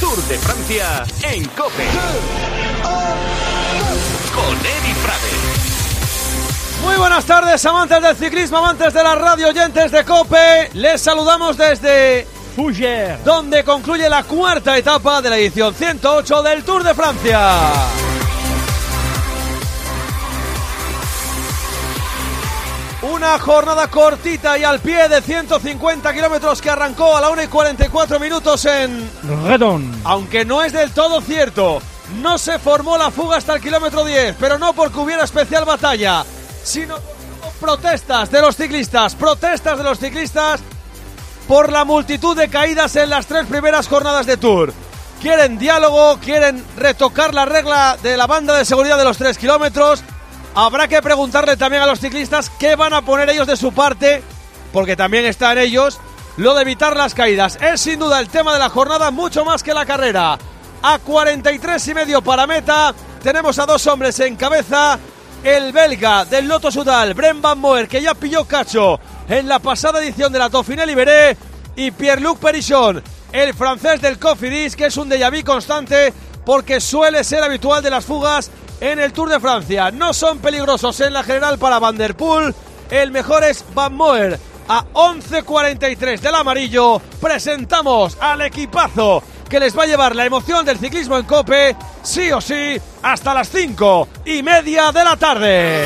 Tour de Francia en COPE. Con Edi Prades. Muy buenas tardes, amantes del ciclismo, amantes de la radio, oyentes de COPE. Les saludamos desde Fougères, donde concluye la cuarta etapa de la edición 108 del Tour de Francia. Una jornada cortita y al pie de 150 kilómetros que arrancó a la 1:44 minutos en Redon. Aunque no es del todo cierto, no se formó la fuga hasta el kilómetro 10, pero no porque hubiera especial batalla, sino protestas de los ciclistas por la multitud de caídas en las tres primeras jornadas de Tour. Quieren diálogo, quieren retocar la regla de la banda de seguridad de los 3 kilómetros. Habrá que preguntarle también a los ciclistas qué van a poner ellos de su parte, porque también está en ellos lo de evitar las caídas. Es sin duda el tema de la jornada, mucho más que la carrera. A 43,5 para meta, tenemos a dos hombres en cabeza. El belga del Lotto Soudal, Brent Van Moer, que ya pilló cacho en la pasada edición de la Dauphiné Libéré, y Pierre-Luc Perichon, el francés del Cofidis, que es un déjà vu constante porque suele ser habitual de las fugas en el Tour de Francia. No son peligrosos en la general para Van der Poel. El mejor es Van Moer. A 11:43 del amarillo presentamos al equipazo que les va a llevar la emoción del ciclismo en COPE, sí o sí, hasta las 5:30 de la tarde.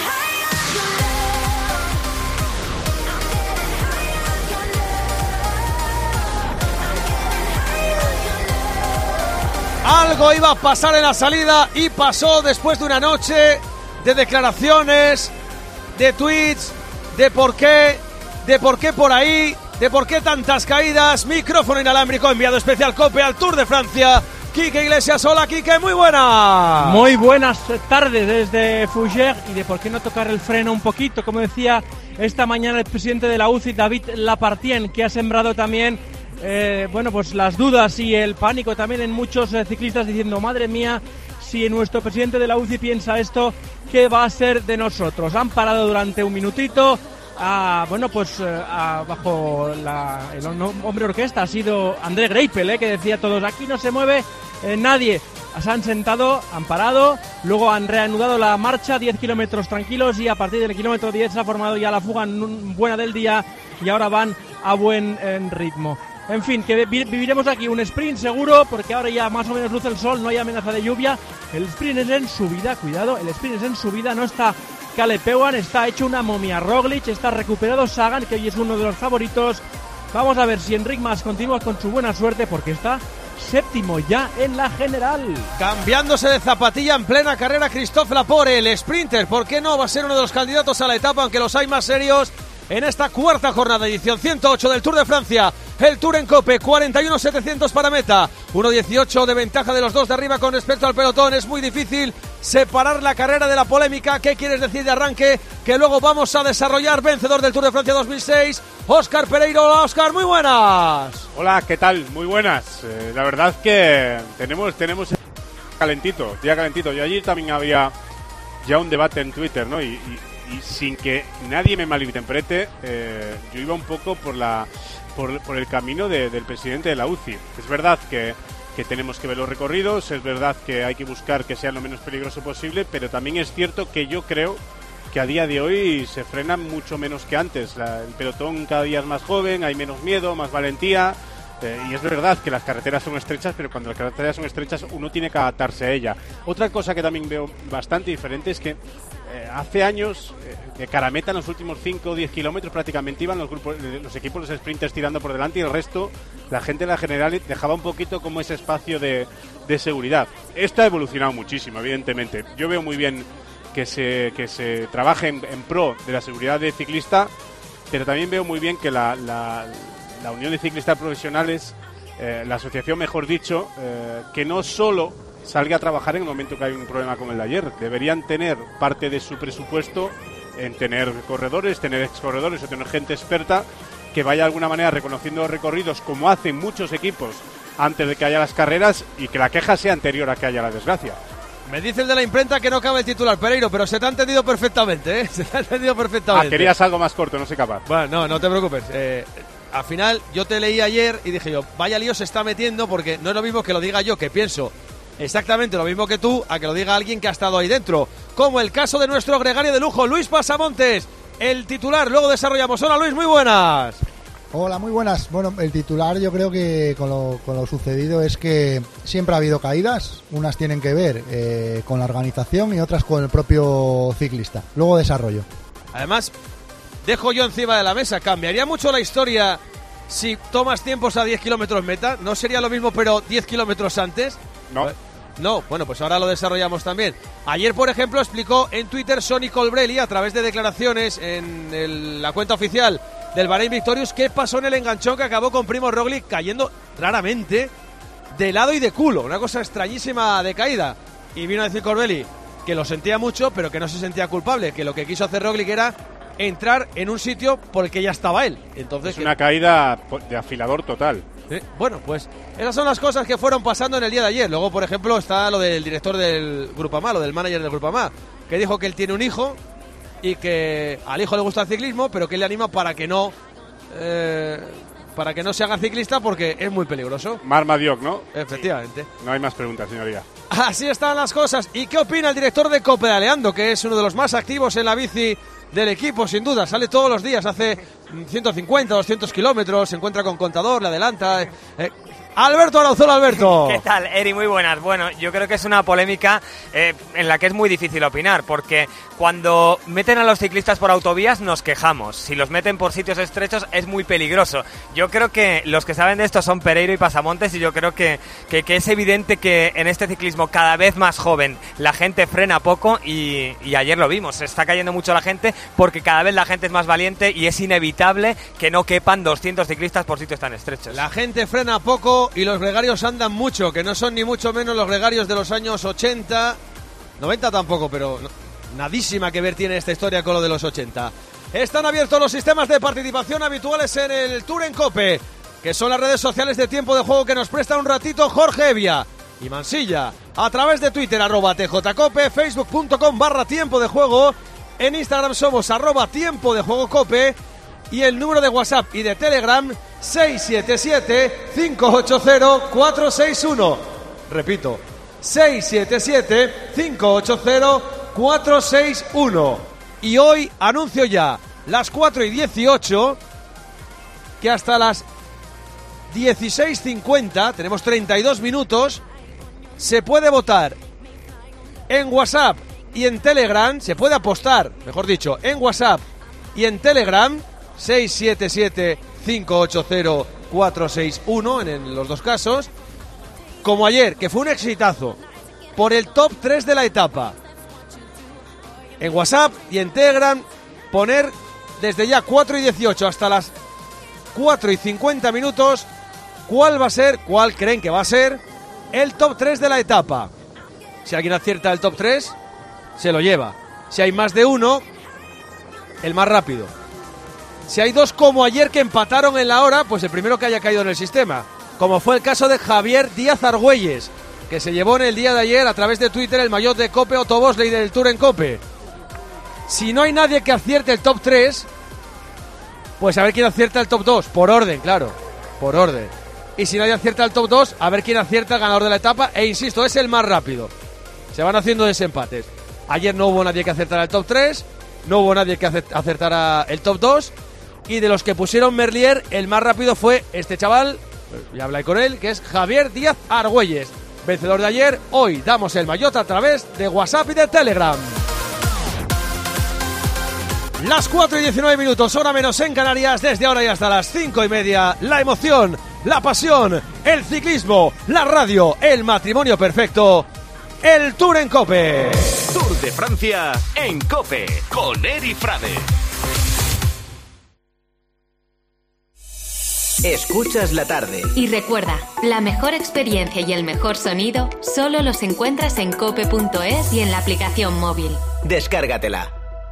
Algo iba a pasar en la salida y pasó después de una noche de declaraciones, de tweets, de por qué por ahí, de por qué tantas caídas. Micrófono inalámbrico enviado especial COPE al Tour de Francia. Quique Iglesias, hola Quique, muy buenas. Muy buenas tardes desde Fougères. Y de por qué no tocar el freno un poquito, como decía esta mañana el presidente de la UCI, David Lapartien, que ha sembrado también pues las dudas y el pánico también en muchos ciclistas, diciendo, madre mía, si nuestro presidente de la UCI piensa esto, ¿qué va a ser de nosotros? Han parado durante un minutito. Bajo el hombre orquesta ha sido André Greipel, que decía todos, aquí no se mueve nadie. Se han sentado, han parado, luego han reanudado la marcha, 10 kilómetros tranquilos, y a partir del kilómetro 10 se ha formado ya la fuga buena del día y ahora van a buen ritmo. En fin, que viviremos aquí un sprint seguro, porque ahora ya más o menos luce el sol, no hay amenaza de lluvia. El sprint es en subida, cuidado, el sprint es en subida, no está Caleb Ewan, está hecho una momia Roglic, está recuperado Sagan, que hoy es uno de los favoritos. Vamos a ver si Enric Mas continúa con su buena suerte, porque está séptimo ya en la general. Cambiándose de zapatilla en plena carrera, Christophe Laporte, el sprinter, ¿por qué no? Va a ser uno de los candidatos a la etapa, aunque los hay más serios en esta cuarta jornada, edición 108 del Tour de Francia. El Tour en COPE, 41,700 para meta, 1,18 de ventaja de los dos de arriba con respecto al pelotón. Es muy difícil separar la carrera de la polémica. ¿Qué quieres decir de arranque? Que luego vamos a desarrollar. Vencedor del Tour de Francia 2006, Óscar Pereiro. Hola Óscar, muy buenas. Hola, ¿qué tal? Muy buenas. La verdad que tenemos día calentito. Yo ayer también había ya un debate en Twitter, ¿no? Y sin que nadie me malinterprete, yo iba un poco por el camino del presidente de la UCI. Es verdad que tenemos que ver los recorridos, es verdad que hay que buscar que sea lo menos peligroso posible, pero también es cierto que yo creo que a día de hoy se frena mucho menos que antes. El pelotón cada día es más joven, hay menos miedo, más valentía, y es verdad que las carreteras son estrechas, pero cuando las carreteras son estrechas uno tiene que adaptarse a ella. Otra cosa que también veo bastante diferente es que hace años, de cara a meta, en los últimos 5 o 10 kilómetros prácticamente iban los equipos, los sprinters tirando por delante, y el resto, la gente en la general, dejaba un poquito como ese espacio de seguridad. Esto ha evolucionado muchísimo, evidentemente. Yo veo muy bien que se trabaje en pro de la seguridad del ciclista, pero también veo muy bien que la Unión de Ciclistas Profesionales, la asociación, mejor dicho, que no solo salga a trabajar en el momento que hay un problema como el de ayer. Deberían tener parte de su presupuesto en tener corredores, tener excorredores o tener gente experta que vaya de alguna manera reconociendo los recorridos, como hacen muchos equipos antes de que haya las carreras, y que la queja sea anterior a que haya la desgracia. Me dice el de la imprenta que no cabe el titular, Pereiro, pero se te ha entendido perfectamente, ¿eh? Se te ha entendido perfectamente. Querías algo más corto, no soy capaz. Bueno, no te preocupes. al final yo te leí ayer y dije yo, vaya lío se está metiendo, porque no es lo mismo que lo diga yo, que pienso exactamente lo mismo que tú, a que lo diga alguien que ha estado ahí dentro, como el caso de nuestro gregario de lujo, Luis Pasamontes, el titular. Luego desarrollamos. Hola Luis, muy buenas. Hola, muy buenas. Bueno, el titular yo creo que con lo sucedido es que siempre ha habido caídas. Unas tienen que ver con la organización y otras con el propio ciclista. Luego desarrollo. Además, dejo yo encima de la mesa, ¿cambiaría mucho la historia si tomas tiempos a 10 kilómetros meta? ¿No sería lo mismo pero 10 kilómetros antes? No, bueno, pues ahora lo desarrollamos también. Ayer, por ejemplo, explicó en Twitter Sonny Colbrelli, a través de declaraciones en la cuenta oficial del Bahrein Victorious, qué pasó en el enganchón que acabó con Primož Roglič cayendo raramente de lado y de culo. Una cosa extrañísima de caída. Y vino a decir Colbrelli que lo sentía mucho, pero que no se sentía culpable, que lo que quiso hacer Roglič era entrar en un sitio por el que ya estaba él. Entonces, es una caída de afilador total. Bueno, pues esas son las cosas que fueron pasando en el día de ayer. Luego, por ejemplo, está lo del director del Groupama, lo del manager del Groupama, que dijo que él tiene un hijo y que al hijo le gusta el ciclismo, pero que él le anima para que no se haga ciclista porque es muy peligroso. Marc Madiot, ¿no? Efectivamente. No hay más preguntas, señoría. Así están las cosas. ¿Y qué opina el director de Copedaleando, que es uno de los más activos en la bici del equipo, sin duda? Sale todos los días, hace 150, 200 kilómetros, se encuentra con contador, le adelanta. Alberto Arauzola, Alberto. ¿Qué tal, Eri? Muy buenas. Bueno, yo creo que es una polémica en la que es muy difícil opinar, porque cuando meten a los ciclistas por autovías nos quejamos. Si los meten por sitios estrechos es muy peligroso. Yo creo que los que saben de esto son Pereiro y Pasamontes, y yo creo que es evidente que en este ciclismo cada vez más joven la gente frena poco, y ayer lo vimos. Se está cayendo mucho la gente porque cada vez la gente es más valiente y es inevitable que no quepan 200 ciclistas por sitios tan estrechos. La gente frena poco y los gregarios andan mucho, que no son ni mucho menos los gregarios de los años 80, 90 tampoco, pero nadísima que ver tiene esta historia con lo de los 80. Están abiertos los sistemas de participación habituales en el Tour en Cope, que son las redes sociales de Tiempo de Juego que nos presta un ratito Jorge Evia y Mansilla, a través de Twitter, @tjcope, facebook.com/Tiempo de Juego, en Instagram somos @Tiempo de Juego Cope, y el número de WhatsApp y de Telegram 677-580-461. Repito, 677-580-461. Y hoy anuncio ya, las 4:18, que hasta las 16:50, tenemos 32 minutos, se puede votar en WhatsApp y en Telegram, se puede apostar, mejor dicho, en WhatsApp y en Telegram, 677-580-461 en los dos casos, como ayer, que fue un exitazo, por el top 3 de la etapa. En WhatsApp y en Telegram poner desde ya 4:18 hasta las 4:50 minutos cuál va a ser, cuál creen que va a ser el top 3 de la etapa. Si alguien acierta el top 3, se lo lleva. Si hay más de uno, el más rápido. Si hay dos como ayer que empataron en la hora, pues el primero que haya caído en el sistema, como fue el caso de Javier Díaz Argüelles, que se llevó en el día de ayer a través de Twitter el maillot de Cope Otto Bosley del Tour en Cope. Si no hay nadie que acierte el top 3, pues a ver quién acierta el top 2, por orden, claro, por orden. Y si nadie acierta el top 2, a ver quién acierta el ganador de la etapa, e insisto, es el más rápido. Se van haciendo desempates. Ayer no hubo nadie que acertara el top 3, no hubo nadie que acertara el top 2, y de los que pusieron Merlier, el más rápido fue este chaval, ya hablé con él, que es Javier Díaz Argüelles, vencedor de ayer. Hoy damos el maillot a través de WhatsApp y de Telegram. Las 4:19 minutos, hora menos en Canarias, desde ahora y hasta las 5:30, la emoción, la pasión, el ciclismo, la radio, el matrimonio perfecto, el Tour en Cope. Tour de Francia en Cope, con Eri Frade. Escuchas la tarde. Y recuerda, la mejor experiencia y el mejor sonido solo los encuentras en cope.es y en la aplicación móvil. Descárgatela.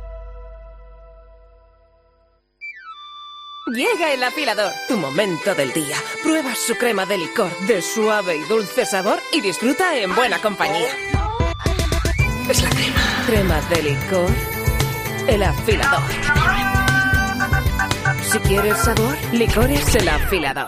Llega el afilador, tu momento del día. Prueba su crema de licor de suave y dulce sabor y disfruta en buena compañía. Es la crema de licor, el afilador. Si quieres sabor, Licores El Afilador.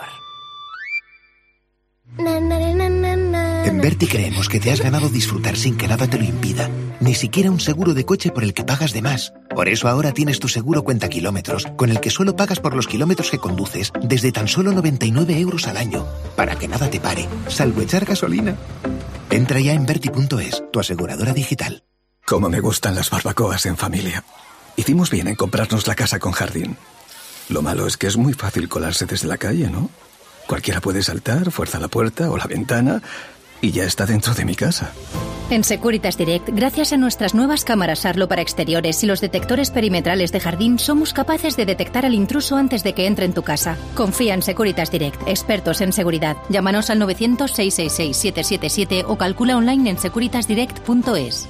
En Berti creemos que te has ganado disfrutar sin que nada te lo impida. Ni siquiera un seguro de coche por el que pagas de más. Por eso ahora tienes tu seguro cuenta kilómetros, con el que solo pagas por los kilómetros que conduces, desde tan solo 99 € al año. Para que nada te pare, salvo echar gasolina. Entra ya en Berti.es, tu aseguradora digital. Cómo me gustan las barbacoas en familia. Hicimos bien en comprarnos la casa con jardín. Lo malo es que es muy fácil colarse desde la calle, ¿no? Cualquiera puede saltar, fuerza la puerta o la ventana y ya está dentro de mi casa. En Securitas Direct, gracias a nuestras nuevas cámaras Arlo para exteriores y los detectores perimetrales de jardín, somos capaces de detectar al intruso antes de que entre en tu casa. Confía en Securitas Direct, expertos en seguridad. Llámanos al 900-666-777 o calcula online en securitasdirect.es.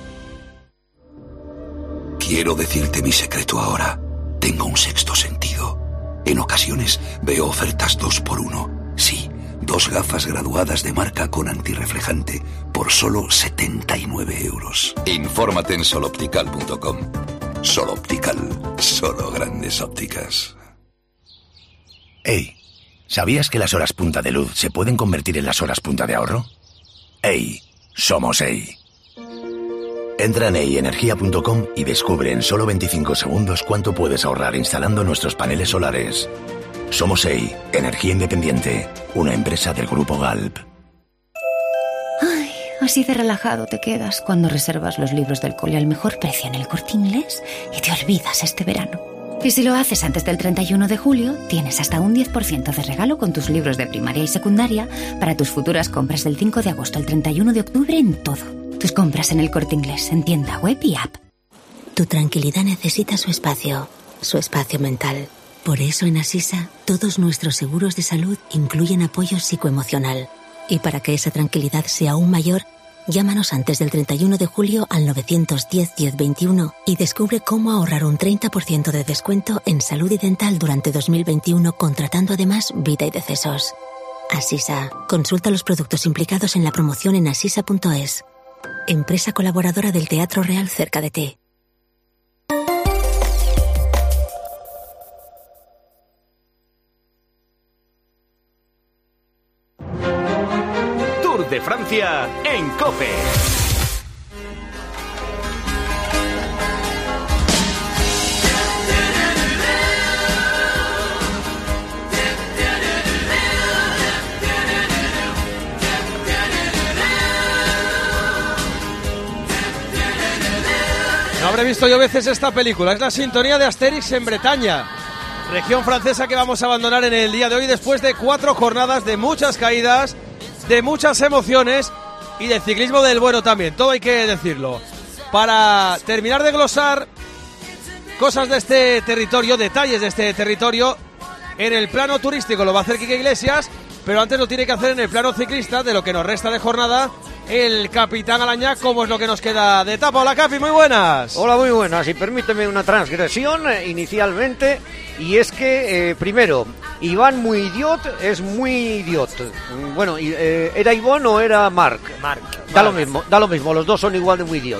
Quiero decirte mi secreto ahora. Tengo un sexto sentido. En ocasiones veo ofertas 2x1. Sí, 2 gafas graduadas de marca con antirreflejante por solo 79 €. Infórmate en soloptical.com. Soloptical, solo grandes ópticas. Ey, ¿sabías que las horas punta de luz se pueden convertir en las horas punta de ahorro? Ey, somos Ey. Entra en eyenergia.com y descubre en solo 25 segundos cuánto puedes ahorrar instalando nuestros paneles solares. Somos Ey, energía independiente, una empresa del Grupo Galp. Ay, así de relajado te quedas cuando reservas los libros del cole al mejor precio en el Corte Inglés y te olvidas este verano. Y si lo haces antes del 31 de julio, tienes hasta un 10% de regalo con tus libros de primaria y secundaria para tus futuras compras del 5 de agosto al 31 de octubre en todo. Tus compras en el Corte Inglés, en tienda, web y app. Tu tranquilidad necesita su espacio mental. Por eso en Asisa, todos nuestros seguros de salud incluyen apoyo psicoemocional. Y para que esa tranquilidad sea aún mayor, llámanos antes del 31 de julio al 910-1021 y descubre cómo ahorrar un 30% de descuento en salud y dental durante 2021, contratando además vida y decesos. Asisa, consulta los productos implicados en la promoción en asisa.es. Empresa colaboradora del Teatro Real cerca de ti. Tour de Francia en COPE. No habré visto yo veces esta película. Es la sintonía de Asterix en Bretaña, región francesa que vamos a abandonar en el día de hoy después de 4 jornadas de muchas caídas, de muchas emociones y de ciclismo del bueno también, todo hay que decirlo. Para terminar de glosar cosas de este territorio, detalles de este territorio, en el plano turístico lo va a hacer Quique Iglesias, pero antes lo tiene que hacer en el plano ciclista, de lo que nos resta de jornada, el capitán Alañá. ¿Cómo es lo que nos queda de etapa? Hola, Capi, muy buenas. Hola, muy buenas, y permíteme una transgresión inicialmente, y es que, primero, Iván muy idiot es muy idiot. Bueno, ¿era Iván o era Marc? Marc. Da lo mismo, los dos son igual de muy idiot.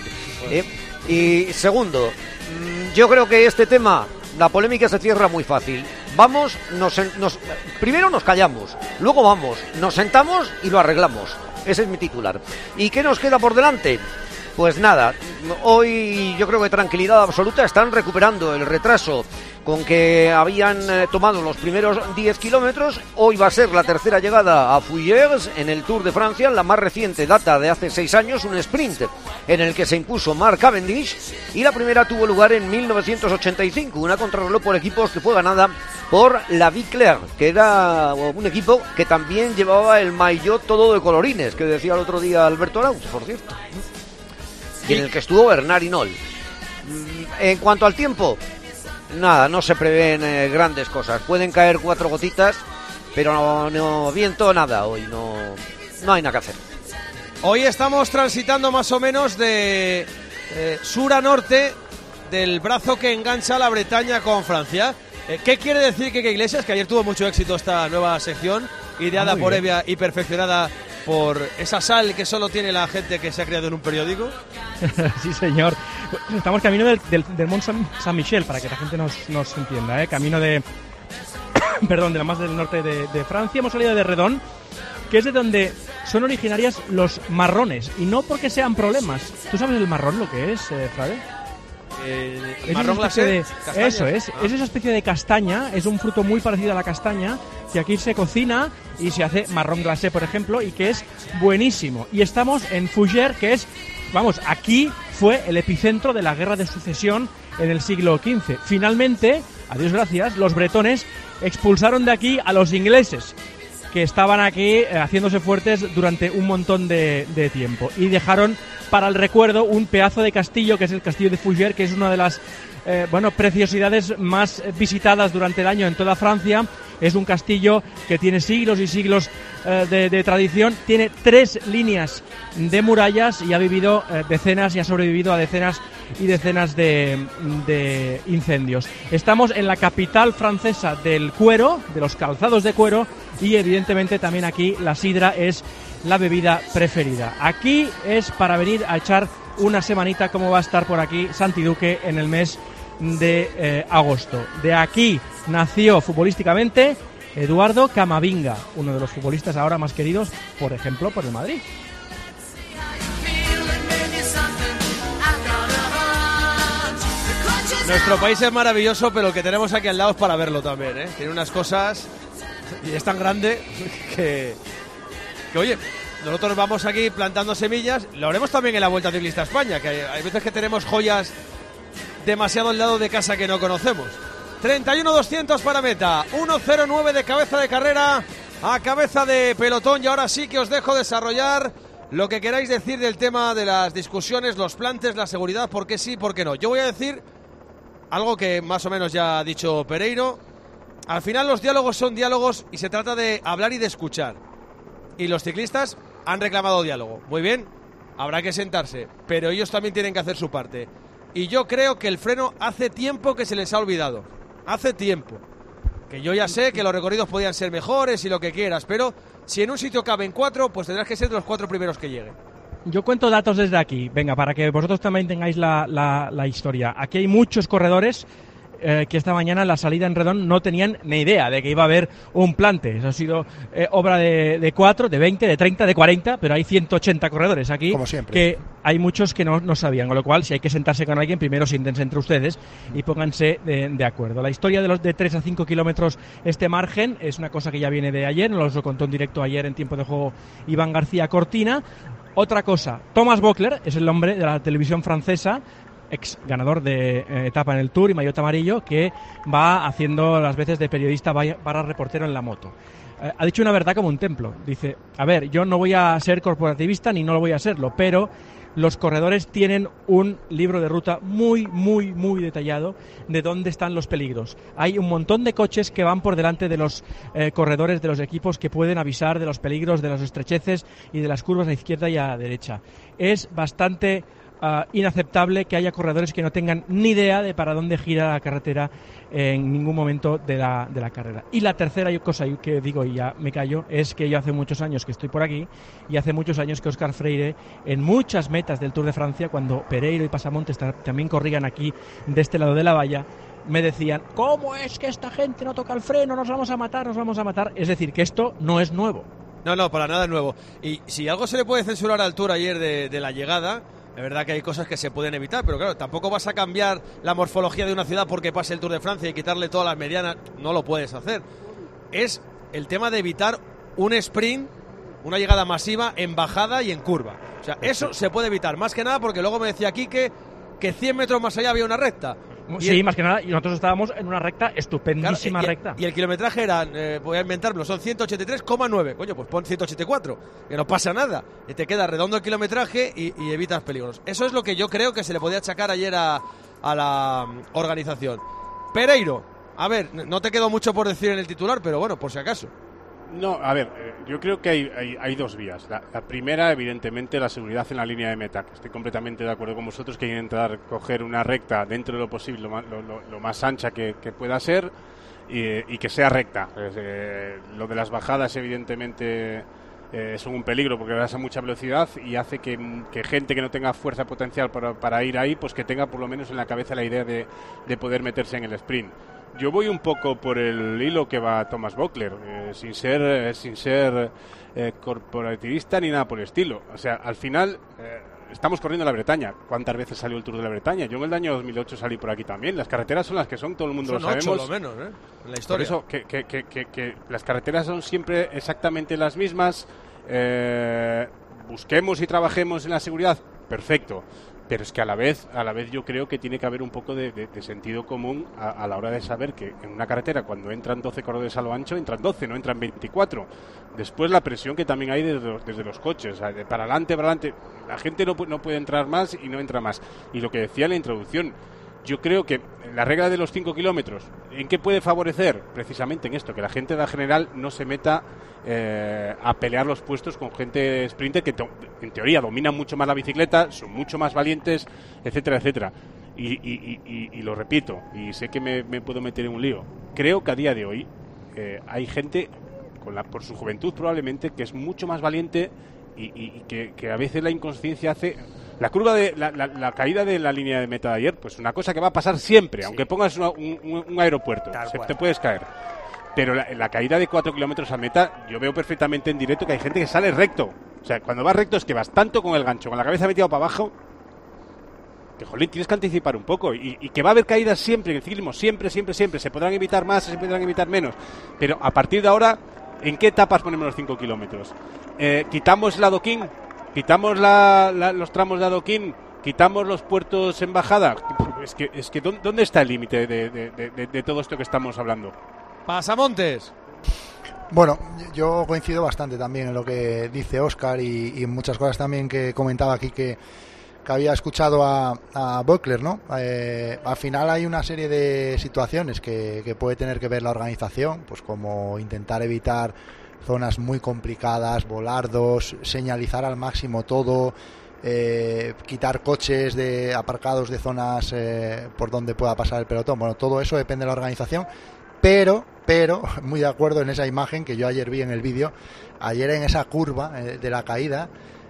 Y segundo, yo creo que este tema, la polémica se cierra muy fácil. Vamos, primero nos callamos, luego vamos, nos sentamos y lo arreglamos. Ese es mi titular. ¿Y qué nos queda por delante? Pues nada, hoy yo creo que tranquilidad absoluta. Están recuperando el retraso con que habían tomado los primeros 10 kilómetros. Hoy va a ser la tercera llegada a Fuyères en el Tour de Francia. La más reciente data de hace 6 años, un sprint en el que se impuso Mark Cavendish, y la primera tuvo lugar en 1985, una contrarreloj por equipos que fue ganada por la Viclair, que era un equipo que también llevaba el maillot todo de colorines, que decía el otro día Alberto Arauz, por cierto, y en el que estuvo Bernard Hinault. En cuanto al tiempo, nada, no se prevén grandes cosas. Pueden caer 4 gotitas, pero no viento, nada. Hoy no hay nada que hacer. Hoy estamos transitando más o menos de sur a norte del brazo que engancha la Bretaña con Francia. ¿Qué quiere decir Quique Iglesias? Que ayer tuvo mucho éxito esta nueva sección, ideada por Evia y perfeccionada por esa sal que solo tiene la gente que se ha creado en un periódico. Sí, señor. Estamos camino del Mont Saint-Michel, para que la gente nos entienda, camino de perdón, de la más del norte de Francia. Hemos salido de Redon, que es de donde son originarias los marrones, y no porque sean problemas. ¿Tú sabes el marrón lo que es, Frade? El marrón glacé. Eso es esa especie de castaña, es un fruto muy parecido a la castaña, que aquí se cocina y se hace marrón glacé, por ejemplo, y que es buenísimo. Y estamos en Fougères, que es, vamos, aquí fue el epicentro de la guerra de sucesión en el siglo XV. Finalmente, a Dios gracias, los bretones expulsaron de aquí a los ingleses, que estaban aquí haciéndose fuertes durante un montón de tiempo, y dejaron para el recuerdo un pedazo de castillo, que es el castillo de Fougères, que es una de las preciosidades más visitadas durante el año en toda Francia. Es un castillo que tiene siglos y siglos de tradición, tiene 3 líneas de murallas y ha vivido decenas y ha sobrevivido a decenas y decenas de incendios. Estamos en la capital francesa del cuero, de los calzados de cuero, y evidentemente también aquí la sidra es la bebida preferida. Aquí es para venir a echar una semanita, como va a estar por aquí Santi Duque en el mes de agosto. De aquí nació futbolísticamente Eduardo Camavinga, uno de los futbolistas ahora más queridos, por ejemplo, por el Madrid. Nuestro país es maravilloso, pero el que tenemos aquí al lado es para verlo también, ¿eh? Tiene unas cosas y es tan grande que oye, nosotros vamos aquí plantando semillas. Lo haremos también en la Vuelta Ciclista a España, que hay veces que tenemos joyas demasiado al lado de casa que no conocemos. 31-200 para meta, 1-0-9 de cabeza de carrera a cabeza de pelotón. Y ahora sí que os dejo desarrollar lo que queráis decir del tema de las discusiones, los plantes, la seguridad, por qué sí, por qué no. Yo voy a decir algo que más o menos ya ha dicho Pereiro. Al final los diálogos son diálogos y se trata de hablar y de escuchar. Y los ciclistas han reclamado diálogo. Muy bien, habrá que sentarse, pero ellos también tienen que hacer su parte. Y yo creo que el freno hace tiempo que se les ha olvidado. Hace tiempo. Que yo ya sé que los recorridos podían ser mejores y lo que quieras, pero si en un sitio caben 4, pues tendrás que ser de los 4 primeros que lleguen. Yo cuento datos desde aquí, venga, para que vosotros también tengáis la historia. Aquí hay muchos corredores que esta mañana en la salida en Redon no tenían ni idea de que iba a haber un plante. Eso ha sido obra de 4, de 20, de 30, de 40, pero hay 180 corredores aquí. Como siempre. Que hay muchos que no sabían, con lo cual si hay que sentarse con alguien, primero siéntense entre ustedes y pónganse de acuerdo. La historia de los de 3 a 5 kilómetros, este margen, es una cosa que ya viene de ayer, nos lo contó en directo ayer en Tiempo de Juego Iván García Cortina. Otra cosa, Thomas Voeckler es el nombre de la televisión francesa, ex ganador de etapa en el Tour y maillot amarillo, que va haciendo las veces de periodista barra reportero en la moto. Ha dicho una verdad como un templo. Dice, a ver, yo no voy a ser corporativista ni no lo voy a serlo, pero los corredores tienen un libro de ruta muy, muy, muy detallado de dónde están los peligros. Hay un montón de coches que van por delante de los corredores de los equipos que pueden avisar de los peligros, de las estrecheces y de las curvas a izquierda y a la derecha. Es bastante inaceptable que haya corredores que no tengan ni idea de para dónde gira la carretera en ningún momento de la carrera. Y la tercera cosa que digo, y ya me callo, es que yo hace muchos años que estoy por aquí y hace muchos años que Óscar Freire, en muchas metas del Tour de Francia, cuando Pereiro y Pasamontes también corrían aquí de este lado de la valla, me decían, ¿cómo es que esta gente no toca el freno? Nos vamos a matar. Es decir, que esto no es nuevo. No, para nada es nuevo. Y si algo se le puede censurar al Tour ayer de la llegada, es verdad que hay cosas que se pueden evitar, pero claro, tampoco vas a cambiar la morfología de una ciudad porque pase el Tour de Francia y quitarle todas las medianas, no lo puedes hacer. Es el tema de evitar un sprint, una llegada masiva en bajada y en curva. O sea, eso se puede evitar, más que nada porque luego me decía Quique que 100 metros más allá había una recta. Sí, más que nada, y nosotros estábamos en una recta estupendísima, claro, recta. Y el kilometraje era, voy a inventármelo, son 183,9. Coño, pues pon 184, que no pasa nada. Y te queda redondo el kilometraje y evitas peligros. Eso es lo que yo creo que se le podía achacar ayer a la organización. Pereiro, a ver, no te quedó mucho por decir en el titular, pero bueno, por si acaso. No, a ver, yo creo que hay dos vías. La primera, evidentemente, la seguridad en la línea de meta. Estoy completamente de acuerdo con vosotros que hay que intentar coger una recta dentro de lo posible, lo más ancha que pueda ser y que sea recta. Lo de las bajadas, evidentemente, son un peligro porque vas a mucha velocidad y hace que gente que no tenga fuerza potencial para ir ahí, pues que tenga por lo menos en la cabeza la idea de poder meterse en el sprint. yo voy un poco por el hilo que va Thomas Voeckler, sin ser corporativista ni nada por el estilo. O sea, al final estamos corriendo la Bretaña. ¿Cuántas veces salió el Tour de la Bretaña? Yo en el año 2008 salí por aquí también. Las carreteras son las que son, todo el mundo son lo sabemos. 8 lo menos, en la historia. Por eso, que las carreteras son siempre exactamente las mismas. Busquemos y trabajemos en la seguridad, perfecto. Pero es que a la vez yo creo que tiene que haber un poco de sentido común a la hora de saber que en una carretera, cuando entran 12 corredores a lo ancho, entran 12, no entran 24. Después la presión que también hay desde los coches, o sea, para adelante, la gente no puede entrar más y no entra más. Y lo que decía en la introducción, yo creo que la regla de los 5 kilómetros, ¿en qué puede favorecer? Precisamente en esto, que la gente de la general no se meta a pelear los puestos con gente sprinter que en teoría dominan mucho más la bicicleta, son mucho más valientes, etcétera, etcétera. Y lo repito, y sé que me puedo meter en un lío. Creo que a día de hoy hay gente, por su juventud probablemente, que es mucho más valiente y que a veces la inconsciencia hace... La curva de la caída de la línea de meta de ayer, pues una cosa que va a pasar siempre, sí. Aunque pongas un aeropuerto, te puedes caer. Pero la caída de 4 kilómetros a meta, yo veo perfectamente en directo que hay gente que sale recto. O sea, cuando vas recto es que vas tanto con el gancho, con la cabeza metida para abajo, que jolín, tienes que anticipar un poco. Y que va a haber caídas siempre en el ciclismo, siempre. Se podrán evitar más, se podrán evitar menos. Pero a partir de ahora, ¿en qué etapas ponemos los 5 kilómetros? ¿Quitamos el adoquín? ¿Quitamos los tramos de adoquín? ¿Quitamos los puertos en bajada? Es que ¿dónde está el límite de todo esto que estamos hablando? Pasamontes. Bueno, yo coincido bastante también en lo que dice Óscar y en muchas cosas también que comentaba aquí que había escuchado a Voeckler, ¿no? Al final hay una serie de situaciones que puede tener que ver la organización, pues como intentar evitar zonas muy complicadas, volardos, señalizar al máximo todo, quitar coches aparcados de zonas por donde pueda pasar el pelotón. Bueno, todo eso depende de la organización, pero muy de acuerdo en esa imagen que yo ayer vi en el vídeo, ayer en esa curva de la caída,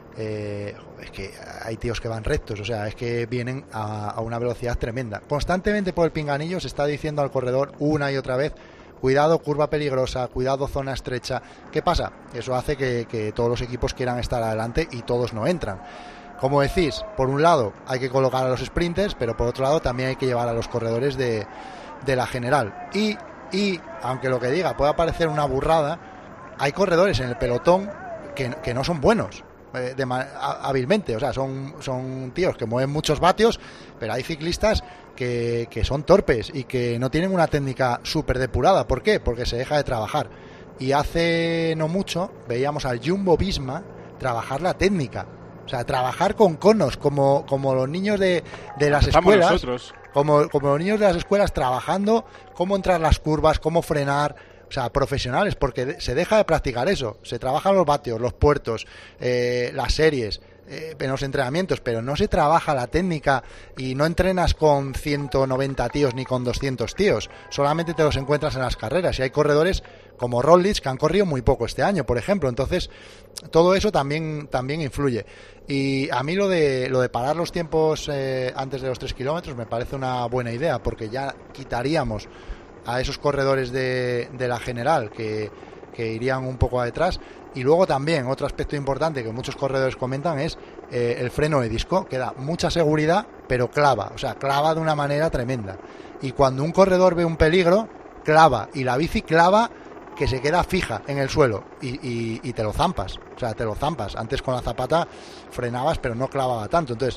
es que hay tíos que van rectos, o sea, es que vienen a una velocidad tremenda. Constantemente por el pinganillo se está diciendo al corredor una y otra vez: cuidado, curva peligrosa, cuidado, zona estrecha. ¿Qué pasa? Eso hace que todos los equipos quieran estar adelante y todos no entran. Como decís, por un lado hay que colocar a los sprinters, pero por otro lado también hay que llevar a los corredores de la general. Y aunque lo que diga pueda parecer una burrada, hay corredores en el pelotón que no son buenos hábilmente, o sea, son tíos que mueven muchos vatios, pero hay ciclistas que son torpes y que no tienen una técnica súper depurada. ¿Por qué? Porque se deja de trabajar. Y hace no mucho veíamos al Jumbo Visma trabajar la técnica, o sea, trabajar con conos, como los niños de las escuelas. Nosotros. Como los niños de las escuelas trabajando cómo entrar las curvas, cómo frenar, o sea, profesionales, porque se deja de practicar eso. Se trabajan los vatios, los puertos, las series, en los entrenamientos, pero no se trabaja la técnica y no entrenas con 190 tíos ni con 200 tíos. Solamente te los encuentras en las carreras y hay corredores como Roglic que han corrido muy poco este año, por ejemplo. Entonces, todo eso también influye. Y a mí lo de parar los tiempos antes de los 3 kilómetros me parece una buena idea, porque ya quitaríamos a esos corredores de la general que irían un poco a detrás. Y luego también otro aspecto importante que muchos corredores comentan es el freno de disco, que da mucha seguridad, pero clava de una manera tremenda. Y cuando un corredor ve un peligro, clava, y la bici clava que se queda fija en el suelo y te lo zampas, Antes con la zapata frenabas, pero no clavaba tanto. Entonces,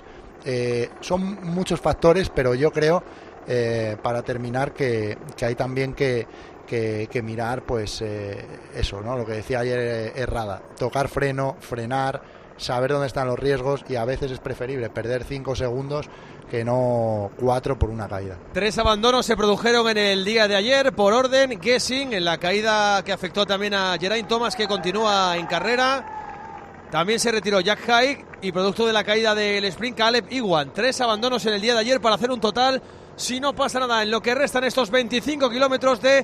son muchos factores, pero yo creo, para terminar, que hay también que mirar, pues eso, ¿no? Lo que decía ayer Herrada, tocar freno, frenar, saber dónde están los riesgos, y a veces es preferible perder 5 segundos que no 4 por una caída. 3 abandonos se produjeron en el día de ayer por orden. Gesing en la caída que afectó también a Geraint Thomas, que continúa en carrera. También se retiró Jack Haig, y producto de la caída del sprint, Caleb Ewan. 3 abandonos en el día de ayer para hacer un total, si no pasa nada, en lo que restan estos 25 kilómetros de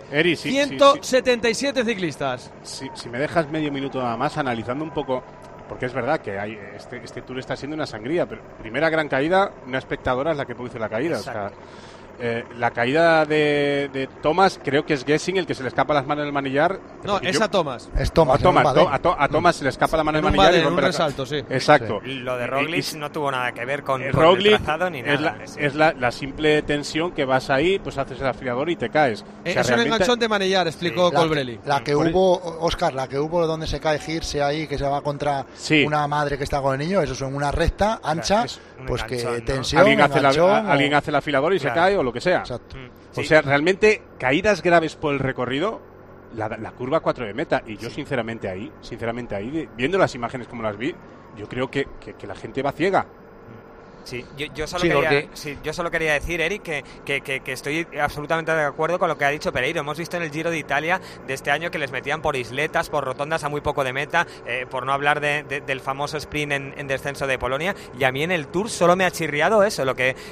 177 ciclistas. Si me dejas medio minuto nada más analizando un poco, porque es verdad que hay este Tour está siendo una sangría, pero primera gran caída, una espectadora es la que produce la caída. O sea, la caída de Thomas, creo que es Gessing el que se le escapa las manos del manillar. No, es a Thomas. Es Thomas. A Thomas se le escapa la mano del manillar. En un resalto, sí. Exacto. Sí. Lo de Roglic no tuvo nada que ver con el trazado ni nada. Es la simple tensión que vas ahí, pues haces el afilador y te caes. Es un enganchón de manillar, explicó Colbrelli. La que hubo, Óscar, donde se cae Hirse ahí, que se va contra una madre que está con el niño, eso es en una recta ancha, pues que tensión, alguien hace el afilador y se cae o lo que sea. Exacto. O sea, realmente caídas graves por el recorrido, la curva 4 de meta, y yo sinceramente ahí, viendo las imágenes como las vi, yo creo que la gente va ciega. Sí, yo solo quería decir, Eric, que estoy absolutamente de acuerdo con lo que ha dicho Pereiro. Hemos visto en el Giro de Italia de este año que les metían por isletas, por rotondas a muy poco de meta, por no hablar del famoso sprint en descenso de Polonia, y a mí en el Tour solo me ha chirriado eso, lo que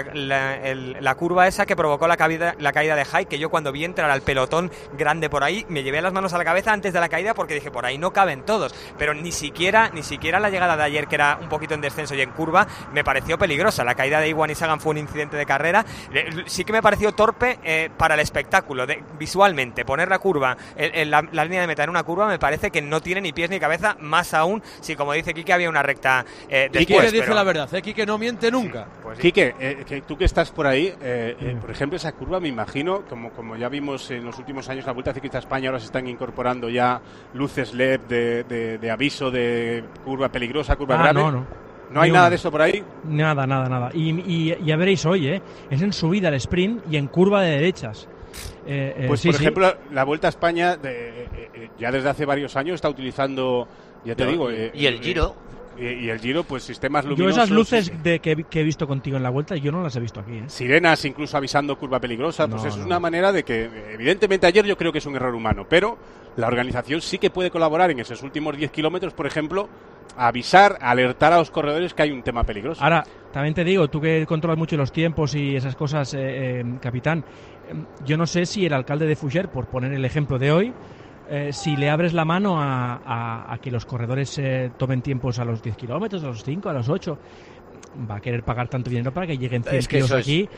la curva esa que provocó la caída de Haig, que yo cuando vi entrar al pelotón grande por ahí, me llevé las manos a la cabeza antes de la caída porque dije, por ahí no caben todos, pero ni siquiera la llegada de ayer, que era un poquito en descenso y en curva, me pareció peligrosa. La caída de Iwan y Sagan fue un incidente de carrera. Sí que me pareció torpe para el espectáculo, visualmente. Poner la curva, la línea de meta en una curva, me parece que no tiene ni pies ni cabeza, más aún si, como dice Quique, había una recta después. Quique dice la verdad, Quique no miente nunca. Sí, pues Quique, que tú que estás por ahí, por ejemplo, esa curva, me imagino, como ya vimos en los últimos años, la Vuelta Ciclista a España, ahora se están incorporando ya luces LED de aviso de curva peligrosa, curva grave. ¿No hay nada de eso por ahí? Nada. Y ya veréis hoy, es en subida al sprint y en curva de derechas. Pues por ejemplo, la Vuelta a España ya desde hace varios años está utilizando, ya te digo... y el Giro... Y el Giro, pues sistemas luminosos... Yo esas luces que he visto contigo en la Vuelta, yo no las he visto aquí. Sirenas, incluso avisando curva peligrosa, pues es una manera de que, evidentemente ayer yo creo que es un error humano, pero la organización sí que puede colaborar en esos últimos 10 kilómetros, por ejemplo, a avisar, a alertar a los corredores que hay un tema peligroso. Ahora, también te digo, tú que controlas mucho los tiempos y esas cosas, capitán, yo no sé si el alcalde de Fougères, por poner el ejemplo de hoy, si le abres la mano a que los corredores tomen tiempos a los 10 kilómetros, a los 5, a los 8, va a querer pagar tanto dinero para que lleguen 100 kilos aquí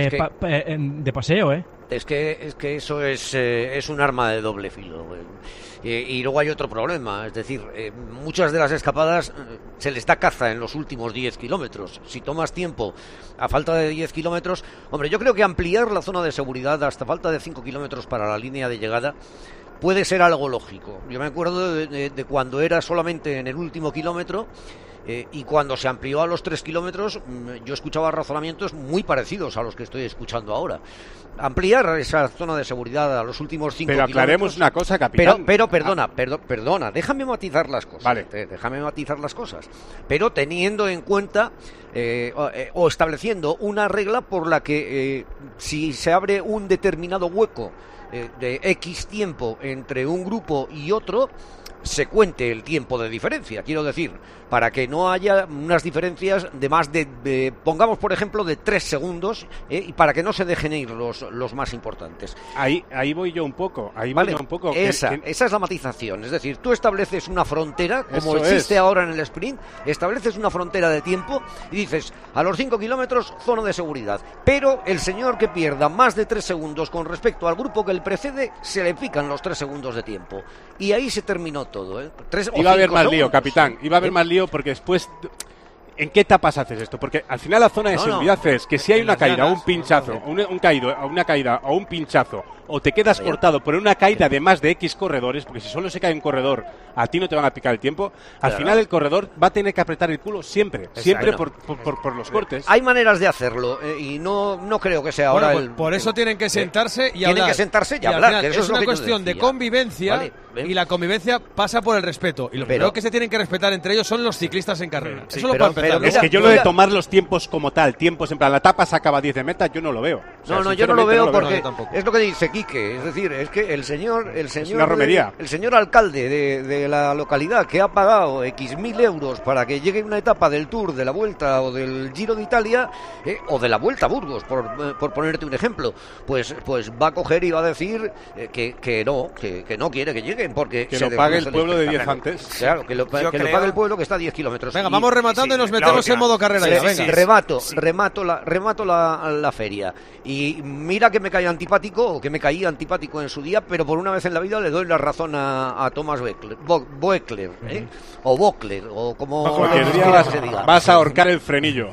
de paseo, Es que eso es un arma de doble filo. Y luego hay otro problema, es decir, muchas de las escapadas se les da caza en los últimos 10 kilómetros. Si tomas tiempo a falta de 10 kilómetros, hombre, yo creo que ampliar la zona de seguridad hasta falta de 5 kilómetros para la línea de llegada puede ser algo lógico. Yo me acuerdo de cuando era solamente en el último kilómetro, y cuando se amplió a los 3 kilómetros, yo escuchaba razonamientos muy parecidos a los que estoy escuchando ahora. Ampliar esa zona de seguridad a los últimos 5 kilómetros... Pero aclaremos una cosa, capitán. Pero perdona, déjame matizar las cosas. Vale. Déjame matizar las cosas. Pero teniendo en cuenta o estableciendo una regla por la que si se abre un determinado hueco de X tiempo entre un grupo y otro, se cuente el tiempo de diferencia, quiero decir, para que no haya unas diferencias de más de pongamos por ejemplo de 3 segundos, y para que no se dejen ir los más importantes. Ahí voy yo un poco, Esa es la matización, es decir, tú estableces una frontera, como existe ahora en el sprint, estableces una frontera de tiempo y dices, a los 5 kilómetros zona de seguridad, pero el señor que pierda más de 3 segundos con respecto al grupo que le precede, se le pican los 3 segundos de tiempo, y ahí se terminó todo. Iba a haber más lío, capitán, iba a haber más lío porque después... ¿En qué etapas haces esto? Porque al final la zona de seguridad es que si hay una caída o un pinchazo, una caída o un pinchazo, o te quedas cortado por una caída de más de X corredores, porque si solo se cae un corredor, a ti no te van a picar el tiempo, al final el corredor va a tener que apretar el culo siempre por los cortes. Hay maneras de hacerlo, y no creo que sea ahora por eso tienen que sentarse y hablar. Tienen que sentarse y hablar. Que eso es una cuestión de convivencia, y la convivencia pasa por el respeto. Y lo primero que se tienen que respetar entre ellos son los ciclistas en carrera. Eso lo puedo empezar. Es que yo lo de tomar los tiempos como tal, tiempos en plan, la etapa se acaba a 10 de meta, yo no lo veo. Yo no lo veo porque es lo que dice Quique, es decir, es que el señor una romería. El señor alcalde de la localidad que ha pagado X mil euros para que llegue una etapa del Tour, de la Vuelta o del Giro de Italia, o de la Vuelta a Burgos, por ponerte un ejemplo, pues va a coger y va a decir que no quiere que lleguen, porque que lo pague el pueblo de 10 antes. Claro, que lo pague el pueblo que está a 10 kilómetros. Venga, vamos rematando y nos metemos en modo carrera ya, venga. Remato la feria. Y mira que me caí antipático en su día, pero por una vez en la vida le doy la razón a Thomas Voeckler, o Voeckler, o como cualquier día se diga. Vas a ahorcar el frenillo.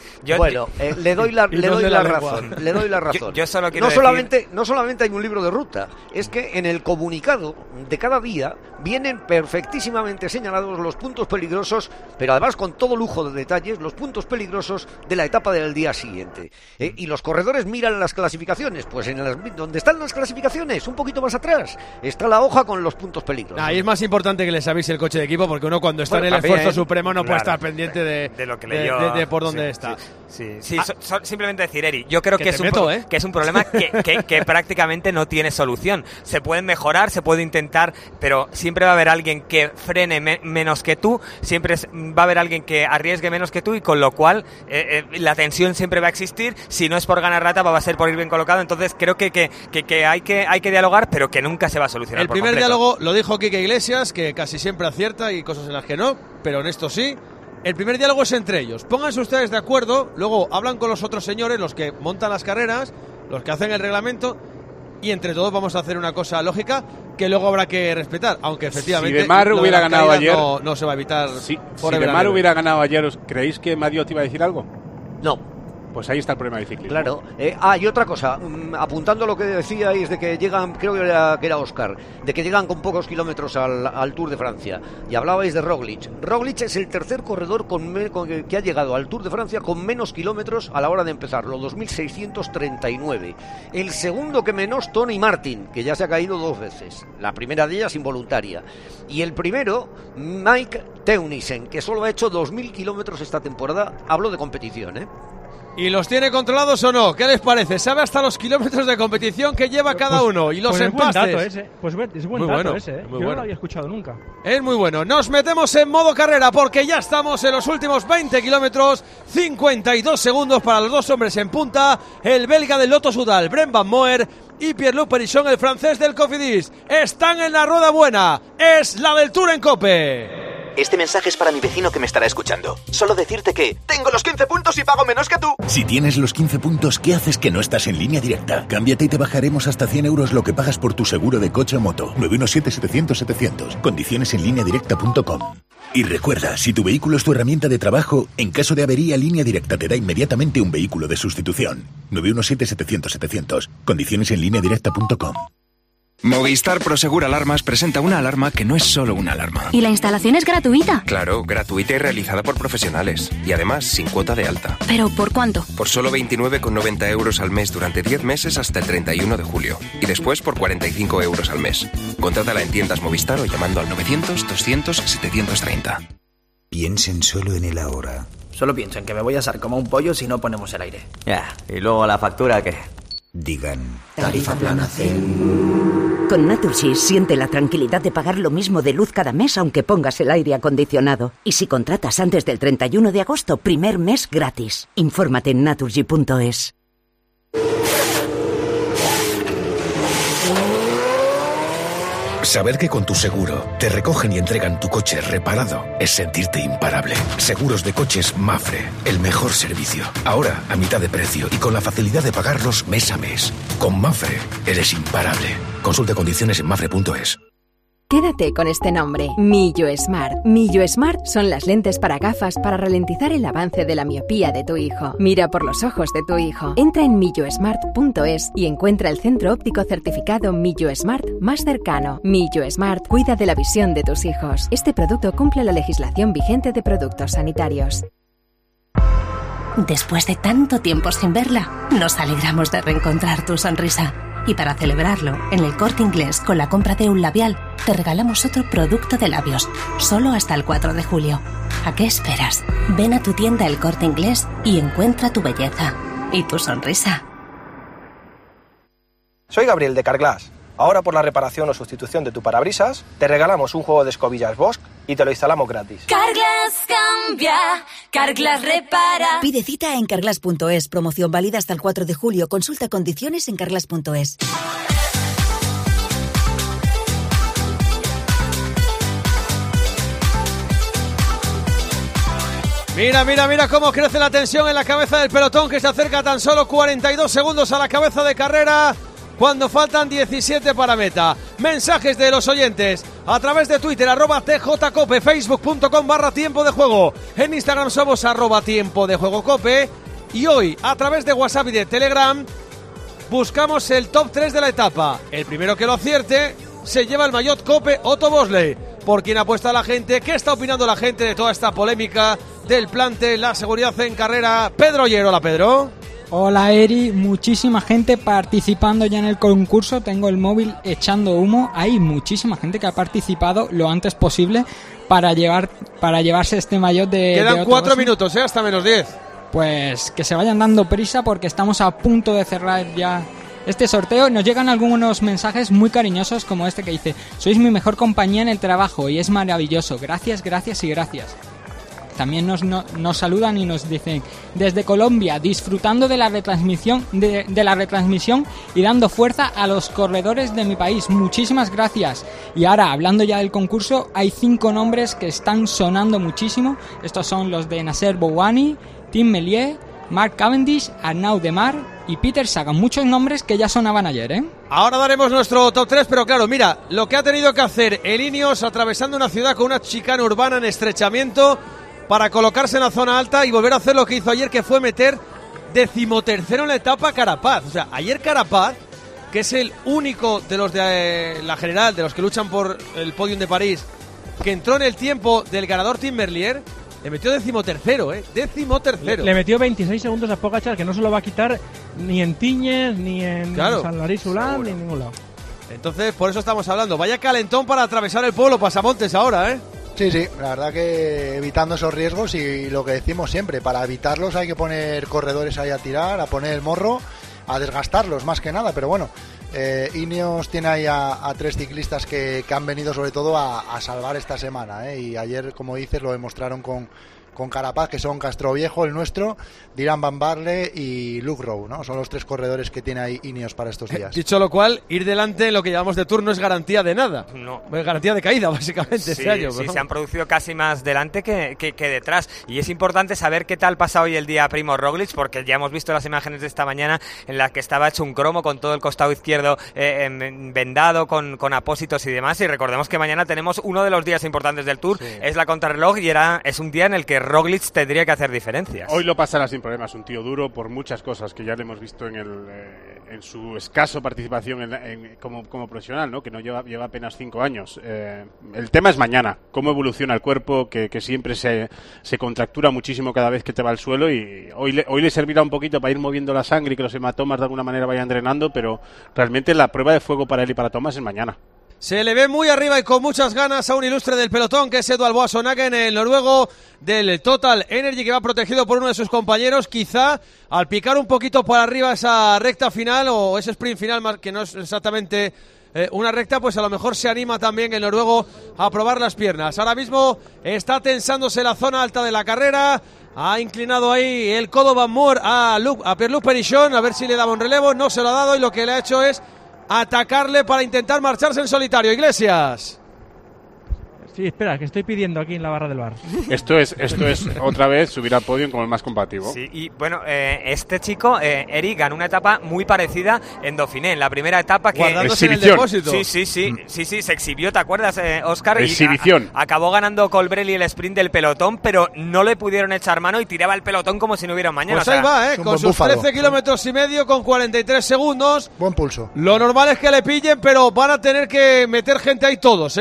Le doy la razón. Yo solo quiero no solamente hay un libro de ruta, es que en el comunicado de cada día vienen perfectísimamente señalados los puntos peligrosos, pero además con todo lujo de detalles, los puntos peligrosos de la etapa del día siguiente. Y los corredores miran las clasificaciones, pues ¿dónde están las clasificaciones? Un poquito más atrás está la hoja con los puntos peligrosos. Ahí es más importante que les avise el coche de equipo, porque uno cuando está en el esfuerzo supremo no puede estar pendiente de lo que leyó, de por dónde está. Simplemente decir, Eri, yo creo que es un problema que prácticamente no tiene solución. Se pueden mejorar, se puede intentar, pero siempre va a haber alguien que frene menos que tú, siempre va a haber alguien que arriesgue menos que tú, y con lo cual la tensión siempre va a existir. Si no es por ganar la etapa, va a ser por ir bien colocado. Entonces creo que hay que dialogar, pero que nunca se va a solucionar. El primer diálogo lo dijo Quique Iglesias, que casi siempre acierta, y cosas en las que no, pero en esto sí. El primer diálogo es entre ellos. Pónganse ustedes de acuerdo, luego hablan con los otros señores, los que montan las carreras, los que hacen el reglamento, y entre todos vamos a hacer una cosa lógica que luego habrá que respetar, aunque efectivamente si De Mar hubiera ganado ayer no se va a evitar. Si De Mar hubiera ganado ayer, ¿os creéis que Mario te iba a decir algo? No. Pues ahí está el problema del ciclismo. Claro. Y otra cosa, apuntando a lo que decíais de que llegan, creo que era Óscar, de que llegan con pocos kilómetros al Tour de Francia. Y hablabais de Roglic. Roglic es el tercer corredor que ha llegado al Tour de Francia con menos kilómetros a la hora de empezarlo, 2.639. El segundo que menos, Tony Martin, que ya se ha caído 2 veces. La primera de ellas involuntaria. Y el primero, Mike Teunissen, que solo ha hecho 2.000 kilómetros esta temporada. Hablo de competición, ¿Y los tiene controlados o no? ¿Qué les parece? ¿Sabe hasta los kilómetros de competición que lleva cada uno? Y los empastes. Es buen dato ese. Yo no lo había escuchado nunca. Es muy bueno. Nos metemos en modo carrera porque ya estamos en los últimos 20 kilómetros. 52 segundos para los dos hombres en punta. El belga del Lotto Soudal, Brent Van Moer, y Pierre-Luc Perichon, el francés del Cofidis. Están en la rueda buena. Es la del Tour en COPE. Este mensaje es para mi vecino que me estará escuchando. Solo decirte que tengo los 15 puntos y pago menos que tú. Si tienes los 15 puntos, ¿qué haces que no estás en Línea Directa? Cámbiate y te bajaremos hasta 100 euros lo que pagas por tu seguro de coche o moto. 917-700-700. Condiciones en lineadirecta.com. Y recuerda, si tu vehículo es tu herramienta de trabajo, en caso de avería, Línea Directa te da inmediatamente un vehículo de sustitución. 917-700-700. Condiciones en lineadirecta.com. Movistar Prosegur Alarmas presenta una alarma que no es solo una alarma. ¿Y la instalación es gratuita? Claro, gratuita y realizada por profesionales. Y además, sin cuota de alta. ¿Pero por cuánto? Por solo 29,90 euros al mes durante 10 meses hasta el 31 de julio. Y después por 45 euros al mes. Contrátala en tiendas Movistar o llamando al 900-200-730. Piensen solo en el ahora. Solo pienso en que me voy a asar como un pollo si no ponemos el aire. Ya, y luego la factura, ¿qué? Digan. Tarifa plana Zen. Con Naturgy siente la tranquilidad de pagar lo mismo de luz cada mes aunque pongas el aire acondicionado. Y si contratas antes del 31 de agosto, primer mes gratis. Infórmate en naturgy.es. Saber que con tu seguro te recogen y entregan tu coche reparado es sentirte imparable. Seguros de coches Mapfre, el mejor servicio. Ahora a mitad de precio y con la facilidad de pagarlos mes a mes. Con Mapfre eres imparable. Consulta condiciones en mapfre.es. Quédate con este nombre, Millo Smart. Millo Smart son las lentes para gafas para ralentizar el avance de la miopía de tu hijo. Mira por los ojos de tu hijo. Entra en millosmart.es y encuentra el centro óptico certificado Millo Smart más cercano. Millo Smart cuida de la visión de tus hijos. Este producto cumple la legislación vigente de productos sanitarios. Después de tanto tiempo sin verla, nos alegramos de reencontrar tu sonrisa. Y para celebrarlo, en el Corte Inglés, con la compra de un labial, te regalamos otro producto de labios, solo hasta el 4 de julio. ¿A qué esperas? Ven a tu tienda El Corte Inglés y encuentra tu belleza y tu sonrisa. Soy Gabriel de Carglass. Ahora por la reparación o sustitución de tu parabrisas, te regalamos un juego de escobillas Bosch y te lo instalamos gratis. Carglass cambia, Carglass repara. Pide cita en carglass.es. Promoción válida hasta el 4 de julio. Consulta condiciones en carglass.es. Mira cómo crece la tensión en la cabeza del pelotón, que se acerca tan solo 42 segundos a la cabeza de carrera cuando faltan 17 para meta. Mensajes de los oyentes a través de Twitter, @tjcope, facebook.com/tiempo de juego. En Instagram somos @tiempo de juego cope. Y hoy, a través de WhatsApp y de Telegram, buscamos el top 3 de la etapa. El primero que lo acierte se lleva el maillot Cope Otto Bosley. ¿Por quién apuesta la gente? ¿Qué está opinando la gente de toda esta polémica del plante, la seguridad en carrera? Pedro Ollero. Hola, Pedro. Hola, Eri. Muchísima gente participando ya en el concurso. Tengo el móvil echando humo. Hay muchísima gente que ha participado lo antes posible para llevarse este maillot de Quedan Otto 4 Bosley. minutos, hasta menos 10. Pues que se vayan dando prisa porque estamos a punto de cerrar ya este sorteo. Nos llegan algunos mensajes muy cariñosos como este que dice: sois mi mejor compañía en el trabajo y es maravilloso. Gracias, gracias y gracias. También nos saludan y nos dicen: desde Colombia, disfrutando de la retransmisión de la retransmisión y dando fuerza a los corredores de mi país. Muchísimas gracias. Y ahora, hablando ya del concurso, hay 5 nombres que están sonando muchísimo. Estos son los de Nasser Bouhanni, Tim Melier, Mark Cavendish, Arnaud Demar y Peter Sagan. Muchos nombres que ya sonaban ayer, ¿eh? Ahora daremos nuestro top 3, pero claro, mira, lo que ha tenido que hacer el Ineos atravesando una ciudad con una chicana urbana en estrechamiento para colocarse en la zona alta y volver a hacer lo que hizo ayer, que fue meter 13º en la etapa Carapaz. O sea, ayer Carapaz, que es el único de los de la general, de los que luchan por el podium de París, que entró en el tiempo del ganador Tim Merlier, le metió 13º, 13º. Le metió 26 segundos a Pogačar, que no se lo va a quitar ni en Tiñes, ni en San Larí-Solán, ni en ningún lado. Entonces, por eso estamos hablando. Vaya calentón para atravesar el pueblo Pasamontes ahora, ¿eh? Sí, la verdad que evitando esos riesgos, y lo que decimos siempre, para evitarlos hay que poner corredores ahí a tirar, a poner el morro, a desgastarlos más que nada, pero bueno, Ineos tiene ahí a 3 ciclistas que han venido sobre todo a salvar esta semana, y ayer, como dices, lo demostraron con Carapaz, que son Castroviejo, el nuestro, Dylan Van Baarle y Luke Rowe, ¿no? Son los 3 corredores que tiene ahí Ineos para estos días. Dicho lo cual, ir delante en lo que llamamos de Tour no es garantía de nada. No. Es garantía de caída, básicamente, este año. Sí, se han producido casi más delante que detrás. Y es importante saber qué tal pasa hoy el día Primož Roglič, porque ya hemos visto las imágenes de esta mañana en las que estaba hecho un cromo con todo el costado izquierdo vendado, con apósitos y demás. Y recordemos que mañana tenemos uno de los días importantes del Tour, es la contrarreloj, y es un día en el que Roglič tendría que hacer diferencias. Hoy lo pasará sin problemas, un tío duro por muchas cosas que ya le hemos visto en su escaso participación como profesional, ¿no? Que no lleva apenas 5 años. El tema es mañana, cómo evoluciona el cuerpo, que siempre se contractura muchísimo cada vez que te va al suelo, y hoy le servirá un poquito para ir moviendo la sangre y que los hematomas de alguna manera vayan drenando, pero realmente la prueba de fuego para él y para Thomas es mañana. Se le ve muy arriba y con muchas ganas a un ilustre del pelotón, que es Edvald Boasson Hagen, el noruego del Total Energy, que va protegido por uno de sus compañeros. Quizá al picar un poquito por arriba esa recta final, o ese sprint final, que no es exactamente una recta, pues a lo mejor se anima también el noruego a probar las piernas. Ahora mismo está tensándose la zona alta de la carrera. Ha inclinado ahí el codo Van Moer a Pierre-Luc Perichon, a ver si le daba un relevo. No se lo ha dado, y lo que le ha hecho es atacarle para intentar marcharse en solitario. Iglesias. Sí, espera, que estoy pidiendo aquí en la barra del bar. Esto es otra vez subir al podio como el más combativo. Sí, y bueno, este chico, Eric, ganó una etapa muy parecida en Dauphiné, en la primera etapa, que guardándose en el depósito. Sí, se exhibió, ¿te acuerdas, Óscar? Exhibición. Acabó ganando Colbrelli el sprint del pelotón, pero no le pudieron echar mano y tiraba el pelotón como si no hubiera un mañana. Pues ahí va, con sus 13 kilómetros y medio, con 43 segundos. Buen pulso. Lo normal es que le pillen, pero van a tener que meter gente ahí todos,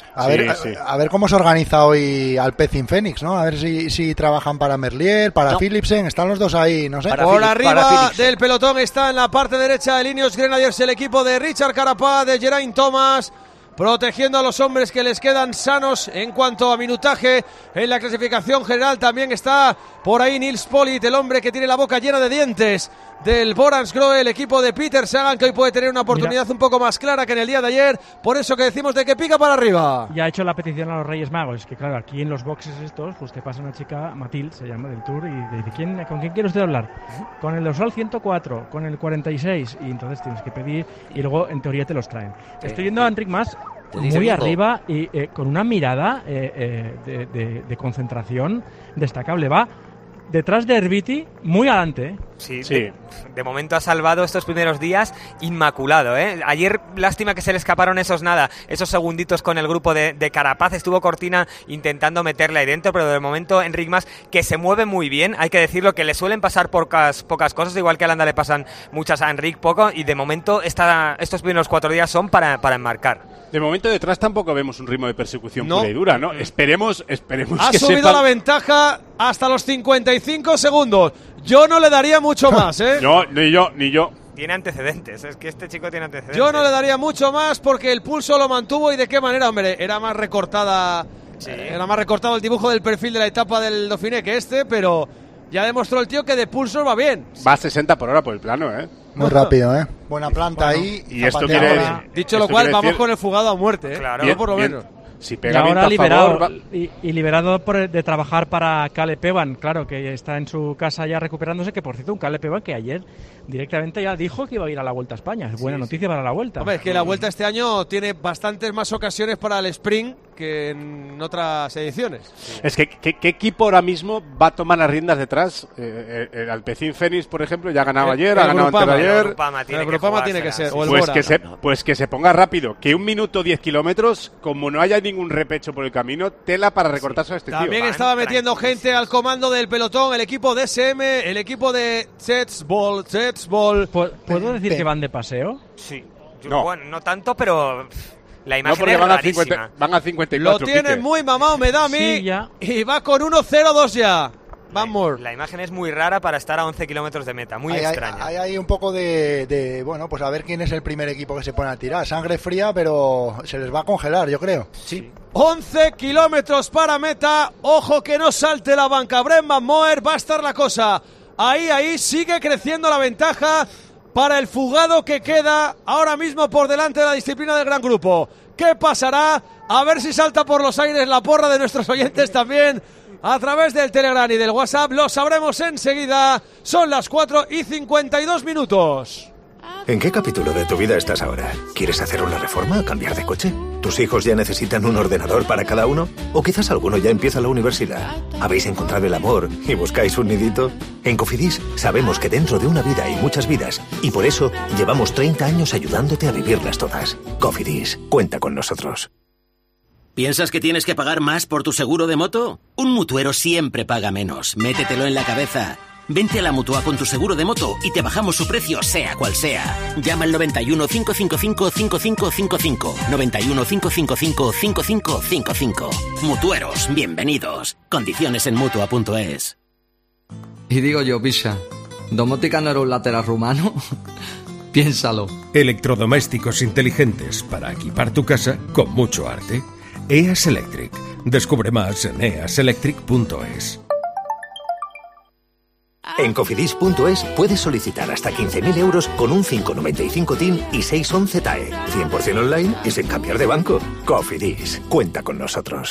A ver cómo se organiza hoy Alpecin Fenix, ¿no? A ver si trabajan para Merlier, para Philipsen, están los dos ahí, no sé. Por arriba del pelotón está en la parte derecha de Ineos Grenadiers el equipo de Richard Carapaz, de Geraint Thomas, protegiendo a los hombres que les quedan sanos en cuanto a minutaje en la clasificación general. También está por ahí Nils Politt, el hombre que tiene la boca llena de dientes del Boransgrohe, el equipo de Peter Sagan, que hoy puede tener una oportunidad un poco más clara que en el día de ayer, por eso que decimos de que pica para arriba. Ya ha hecho la petición a los Reyes Magos, que claro, aquí en los boxes estos, pues te pasa una chica, Matilde se llama, del Tour, y dice, ¿con quién quiere usted hablar? Con el dorsal 104, con el 46, y entonces tienes que pedir, y luego en teoría te los traen. Estoy viendo a Enric Mas muy arriba y con una mirada de concentración destacable, va detrás de Herbiti, muy adelante. Sí. De momento ha salvado estos primeros días inmaculado, ¿eh? Ayer, lástima que se le escaparon esos segunditos con el grupo de Carapaz. Estuvo Cortina intentando meterle ahí dentro, pero de momento Enric Mas, que se mueve muy bien, hay que decirlo, que le suelen pasar pocas cosas, igual que a Landa le pasan muchas, a Enric poco, y de momento estos primeros 4 días son para enmarcar. De momento detrás tampoco vemos un ritmo de persecución pura y dura, ¿no? Esperemos ha que subido la ventaja hasta los 55 segundos. Yo no le daría mucho más, ¿eh? No, ni yo. Tiene antecedentes, es que este chico tiene antecedentes. Yo no le daría mucho más porque el pulso lo mantuvo, y de qué manera, hombre, era más recortada. Sí. Era más recortado el dibujo del perfil de la etapa del Dauphiné que pero ya demostró el tío que de pulso va bien. Va a 60 por hora por el plano, ¿eh? Muy rápido, ¿eh? Buena planta ahí. Y esto quiere dicho lo cual, vamos con el fugado a muerte, ¿eh? Claro, bien, por lo menos. Si pega y ahora liberado, liberado de trabajar para Caleb Ewan, claro, que está en su casa ya recuperándose, que por cierto, un Caleb Ewan que ayer directamente ya dijo que iba a ir a la Vuelta a España. Es buena noticia para la Vuelta. Hombre, es que la Vuelta este año tiene bastantes más ocasiones para el sprint que en otras ediciones. Es que ¿qué equipo ahora mismo va a tomar las riendas detrás? El Alpecin Fenix, por ejemplo, ya ha ganado ayer, ha ganado anteayer. El Groupama tiene que ser. Pues que se ponga rápido, que 1 minuto 10 kilómetros, como no haya ningún repecho por el camino, tela para recortarse a este tío. También estaba metiendo gente al comando del pelotón, el equipo de SM, el equipo de Zetsbol. ¿Puedo decir que van de paseo? Sí. No. Bueno, no tanto, pero la imagen porque es van rarísima. Van a 54. Lo tienen muy mamado, me da a mí. Sí, ya. Y va con 1.02 ya. Vamos. La imagen es muy rara para estar a 11 kilómetros de meta, muy extraña. Hay un poco de, bueno, pues a ver quién es el primer equipo que se pone a tirar. Sangre fría, pero se les va a congelar, yo creo. Sí. 11 kilómetros para meta. Ojo que no salte la banca. Brent Van Moer, va a estar la cosa. Ahí sigue creciendo la ventaja para el fugado que queda ahora mismo por delante de la disciplina del gran grupo. ¿Qué pasará? A ver si salta por los aires la porra de nuestros oyentes también a través del Telegram y del WhatsApp. Lo sabremos enseguida. Son las 4:52. ¿En qué capítulo de tu vida estás ahora? ¿Quieres hacer una reforma o cambiar de coche? ¿Tus hijos ya necesitan un ordenador para cada uno? ¿O quizás alguno ya empieza la universidad? ¿Habéis encontrado el amor y buscáis un nidito? En Cofidis sabemos que dentro de una vida hay muchas vidas y por eso llevamos 30 años ayudándote a vivirlas todas. Cofidis, cuenta con nosotros. ¿Piensas que tienes que pagar más por tu seguro de moto? Un mutuero siempre paga menos. Métetelo en la cabeza. Vente a la Mutua con tu seguro de moto y te bajamos su precio, sea cual sea. Llama al 91 555 5555. 91 555 5555. Mutueros, bienvenidos. Condiciones en Mutua.es. Y digo yo, Pisa, ¿domótica no era un lateral rumano? Piénsalo. Electrodomésticos inteligentes para equipar tu casa con mucho arte. EAS Electric. Descubre más en easelectric.es. En Cofidis.es puedes solicitar hasta 15.000 euros con un 595 TIN y 611 TAE. 100% online y sin cambiar de banco. Cofidis, cuenta con nosotros.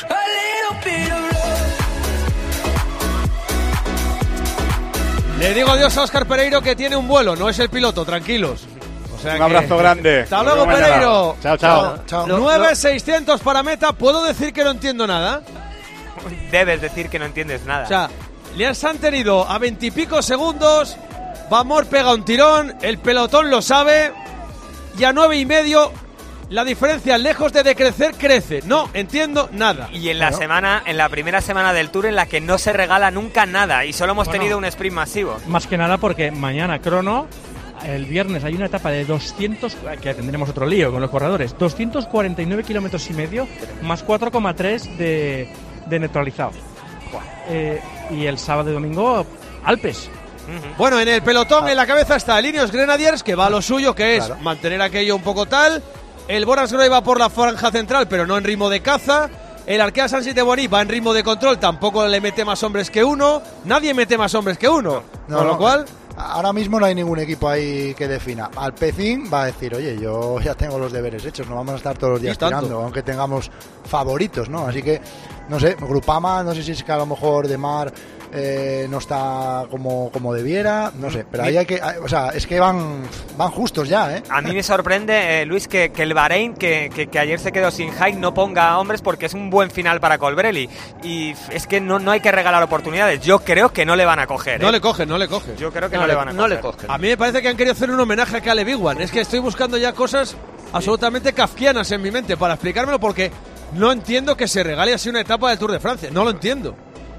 Le digo adiós a Óscar Pereiro, que tiene un vuelo, no es el piloto, tranquilos. O sea, un abrazo grande. Hasta luego, Pereiro. Chao. 9.600 para meta. ¿Puedo decir que no entiendo nada? Debes decir que no entiendes nada. O sea, les han tenido a 20 y pico segundos. Van Moer pega un tirón, el pelotón lo sabe. Y a 9,5 la diferencia, lejos de decrecer, crece. No entiendo nada. Y en la primera semana del Tour, en la que no se regala nunca nada y solo hemos tenido un sprint masivo. Más que nada porque mañana crono, el viernes hay una etapa de 200, que tendremos otro lío con los corredores, 249 kilómetros y medio más 4,3 de neutralizado. Y el sábado y domingo, Alpes. Bueno, en el pelotón, en la cabeza está el Ineos Grenadiers, que va a lo suyo, que es mantener aquello un poco tal. El Boransgrohe va por la franja central, pero no en ritmo de caza. El Arkea Samsic de Borí va en ritmo de control, tampoco le mete más hombres que uno. Nadie mete más hombres que uno. Con lo cual, Ahora mismo no hay ningún equipo ahí que defina. Alpecin va a decir, oye, yo ya tengo los deberes hechos, no vamos a estar todos los días tirando, aunque tengamos favoritos, ¿no? Así que, no sé, Grupama, no sé si es que a lo mejor De Mar no está como debiera, no sé, pero ahí hay que, o sea, es que van justos ya, ¿eh? A mí me sorprende, Luis, que el Bahrein, que ayer se quedó sin Haig, no ponga hombres porque es un buen final para Colbrelli. Y es que no hay que regalar oportunidades. Yo creo que no le van a coger. No le cogen. Yo creo que no le van a coger. No le cogen. A mí me parece que han querido hacer un homenaje a Caleb Ewan. Es que estoy buscando ya cosas absolutamente kafkianas en mi mente para explicármelo, porque no entiendo que se regale así una etapa del Tour de Francia. No lo entiendo.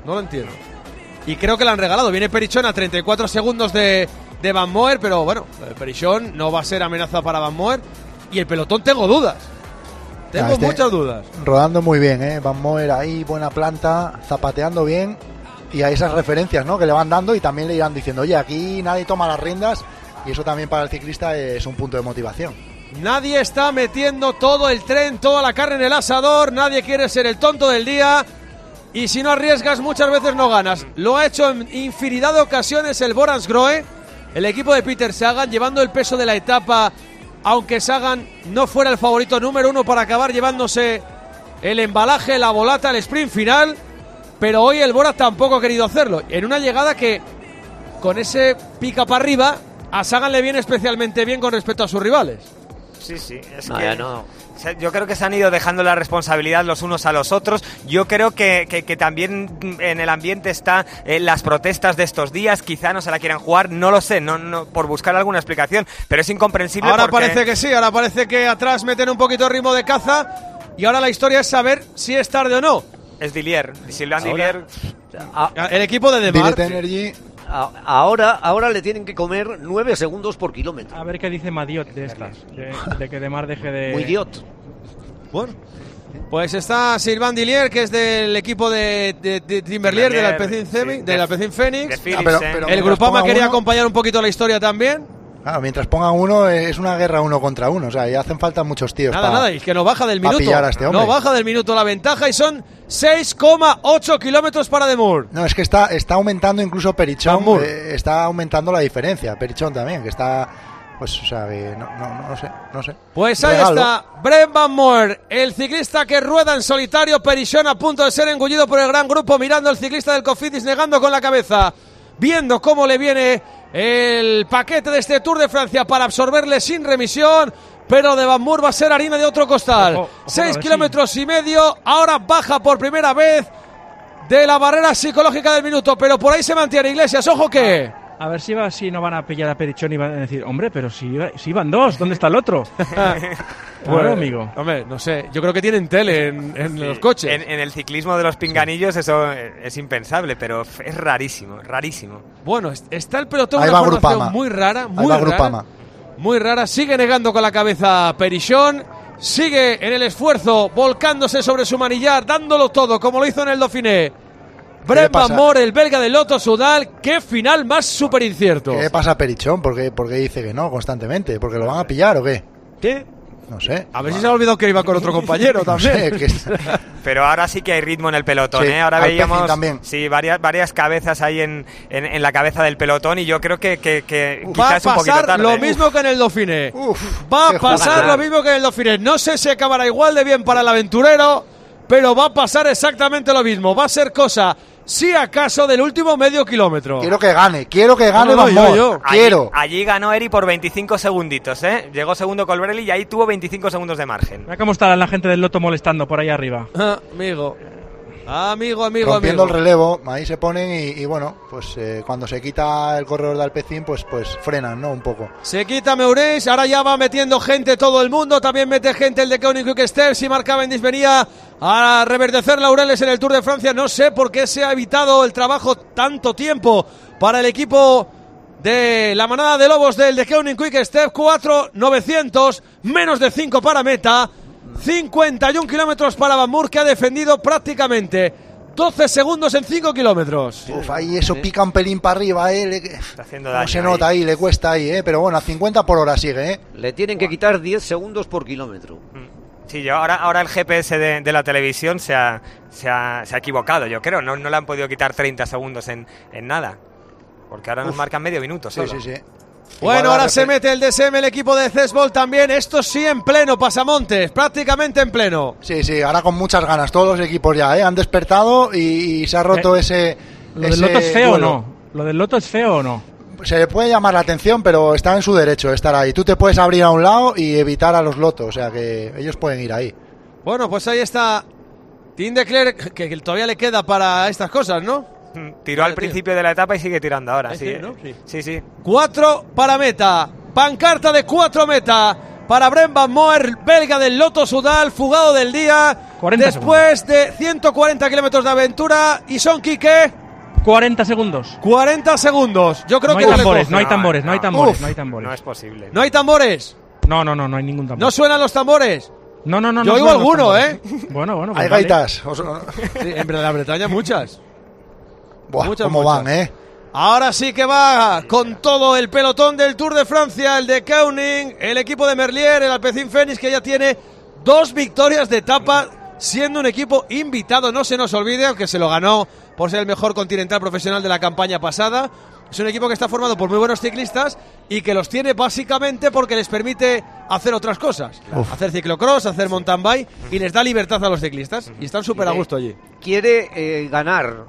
Y creo que la han regalado. Viene Perichón a 34 segundos de Van Moer, pero bueno, Perichón no va a ser amenaza para Van Moer. Y el pelotón tengo dudas. Tengo muchas dudas. Rodando muy bien, Van Moer ahí, buena planta, zapateando bien. Y a esas referencias, ¿no?, que le van dando, y también le irán diciendo, oye, aquí nadie toma las riendas. Y eso también para el ciclista es un punto de motivación. Nadie está metiendo todo el tren, toda la carne en el asador. Nadie quiere ser el tonto del día. Y si no arriesgas, muchas veces no ganas. Lo ha hecho en infinidad de ocasiones el Bora-Hansgrohe, el equipo de Peter Sagan, llevando el peso de la etapa, aunque Sagan no fuera el favorito número 1 para acabar llevándose el embalaje, la volata, el sprint final. Pero hoy el Bora tampoco ha querido hacerlo. En una llegada que, con ese pica para arriba, a Sagan le viene especialmente bien con respecto a sus rivales. Sí, es que... Yo creo que se han ido dejando la responsabilidad los unos a los otros. Yo creo que también en el ambiente está las protestas de estos días. Quizá no se la quieran jugar, no lo sé, no por buscar alguna explicación, pero es incomprensible. Ahora porque... parece que sí, ahora parece que atrás meten un poquito de ritmo de caza, y ahora la historia es saber si es tarde o no. Es Dillier, Sylvain Dillier. El equipo de De Mar. Energy. Ahora le tienen que comer 9 segundos por kilómetro. A ver qué dice Madiot de estas, de que De Mar deje de... Muy idiot. Bueno, pues está Sylvain Dillier, que es del equipo de Timberlier, del Alpecin Phoenix. El Grupama quería acompañar un poquito la historia también. Claro, mientras pongan uno es una guerra 1 contra 1, o sea, ya hacen falta muchos tíos. Nada, y que no baja del minuto. Pillar a este hombre. No baja del minuto la ventaja, y son 6,8 kilómetros para De Moor. No, es que está aumentando incluso Perichón, está aumentando la diferencia. Perichón también, que está... Pues, o sea, no sé. Pues ahí está Brent Van Moer, el ciclista que rueda en solitario. Perichón a punto de ser engullido por el gran grupo, mirando al ciclista del Cofidis, negando con la cabeza, viendo cómo le viene el paquete de este Tour de Francia para absorberle sin remisión. Pero de Van Moer va a ser harina de otro costal. 6 kilómetros y medio, ahora baja por primera vez de la barrera psicológica del minuto, pero por ahí se mantiene Iglesias, ojo que... A ver si no van a pillar a Perichón y van a decir, hombre, pero si iban dos, ¿dónde está el otro? Bueno, amigo. Hombre, no sé, yo creo que tienen tele en los coches. En el ciclismo de los pinganillos eso es impensable, pero es rarísimo. Bueno, está el pelotón de una formación muy rara, muy rara. Sigue negando con la cabeza Perichón, sigue en el esfuerzo, volcándose sobre su manillar, dándolo todo, como lo hizo en el Dauphiné. Brent Van Moer, el belga de Lotto Soudal. Qué final más súper incierto. ¿Qué pasa a Perichón? ¿Por qué dice que no constantemente? ¿Porque lo van a pillar o qué? ¿Qué? No sé. A ver si se ha olvidado que iba con otro compañero también. No sé, Pero ahora sí que hay ritmo en el pelotón, sí, Ahora veíamos también. Sí, varias cabezas ahí en la cabeza del pelotón, y yo creo que va a quizás un poquito tarde. pasar lo mismo que en el Dauphiné. Va a pasar lo mismo que en el Dauphiné. No sé si acabará igual de bien para el aventurero, pero va a pasar exactamente lo mismo. Va a ser cosa, si acaso, del último medio kilómetro. Quiero que gane Van Moer. Quiero. Allí ganó Eri por 25 segunditos, Llegó segundo Colbrelli y ahí tuvo 25 segundos de margen. Mira cómo está la gente del Lotto molestando por ahí arriba. Amigo. Rompiendo el relevo, ahí se ponen y bueno, pues cuando se quita el corredor de Alpecin, pues frenan, ¿no? Un poco. Se quita Meurés, ahora ya va metiendo gente todo el mundo, también mete gente el de Koenig Quick Step. Si Marc Cavendish venía a reverdecer laureles en el Tour de Francia, no sé por qué se ha evitado el trabajo tanto tiempo para el equipo de la manada de lobos del de Koenig Quick Step. 4.900, menos de 5 para meta. 51 kilómetros para Van Moer, que ha defendido prácticamente 12 segundos en 5 kilómetros. Ahí eso pica un pelín para arriba, Está haciendo daño. No se nota ahí, le cuesta ahí, pero bueno, a 50 por hora sigue, Le tienen que quitar 10 segundos por kilómetro. Sí, ahora el GPS de la televisión se ha equivocado, yo creo. No le han podido quitar 30 segundos en nada. porque ahora nos marcan medio minuto solo. Sí. Bueno, ahora se mete el DSM, el equipo de Cesbol también. Esto sí en pleno, Pasamontes, prácticamente en pleno. Sí, ahora con muchas ganas. Todos los equipos ya han despertado y se ha roto ese. ¿Lo del Loto es feo o no? ¿Lo del Loto es feo o no? Se le puede llamar la atención, pero está en su derecho de estar ahí. Tú te puedes abrir a un lado y evitar a los Lotos, o sea que ellos pueden ir ahí. Bueno, pues ahí está Tim de Klerk, que todavía le queda para estas cosas, ¿no? Tiró al principio de la etapa y sigue tirando ahora, sí. ¿no? Sí. 4 para meta. Pancarta de 4 meta para Brent Van Moer, belga del Lotto Soudal, fugado del día. 40 después de 140 kilómetros de aventura. Y son Quique. 40 segundos. 40 segundos. Yo creo no que hay tambores, no hay tambores. No es posible. ¿No hay tambores? No hay ningún tambor. ¿No suenan los tambores? No. Yo oigo alguno, ¿eh? Bueno. Pues hay gaitas. Sí, en la Bretaña muchas. Buah, ¿cómo van, eh? Ahora sí que va con todo el pelotón del Tour de Francia, el de Koenig, el equipo de Merlier, el Alpecin Fenix, que ya tiene 2 victorias de etapa, siendo un equipo invitado, no se nos olvide, aunque se lo ganó por ser el mejor continental profesional de la campaña pasada. Es un equipo que está formado por muy buenos ciclistas y que los tiene básicamente porque les permite hacer otras cosas. Hacer ciclocross, hacer mountain bike, y les da libertad a los ciclistas. Y están súper a gusto allí. Quiere ganar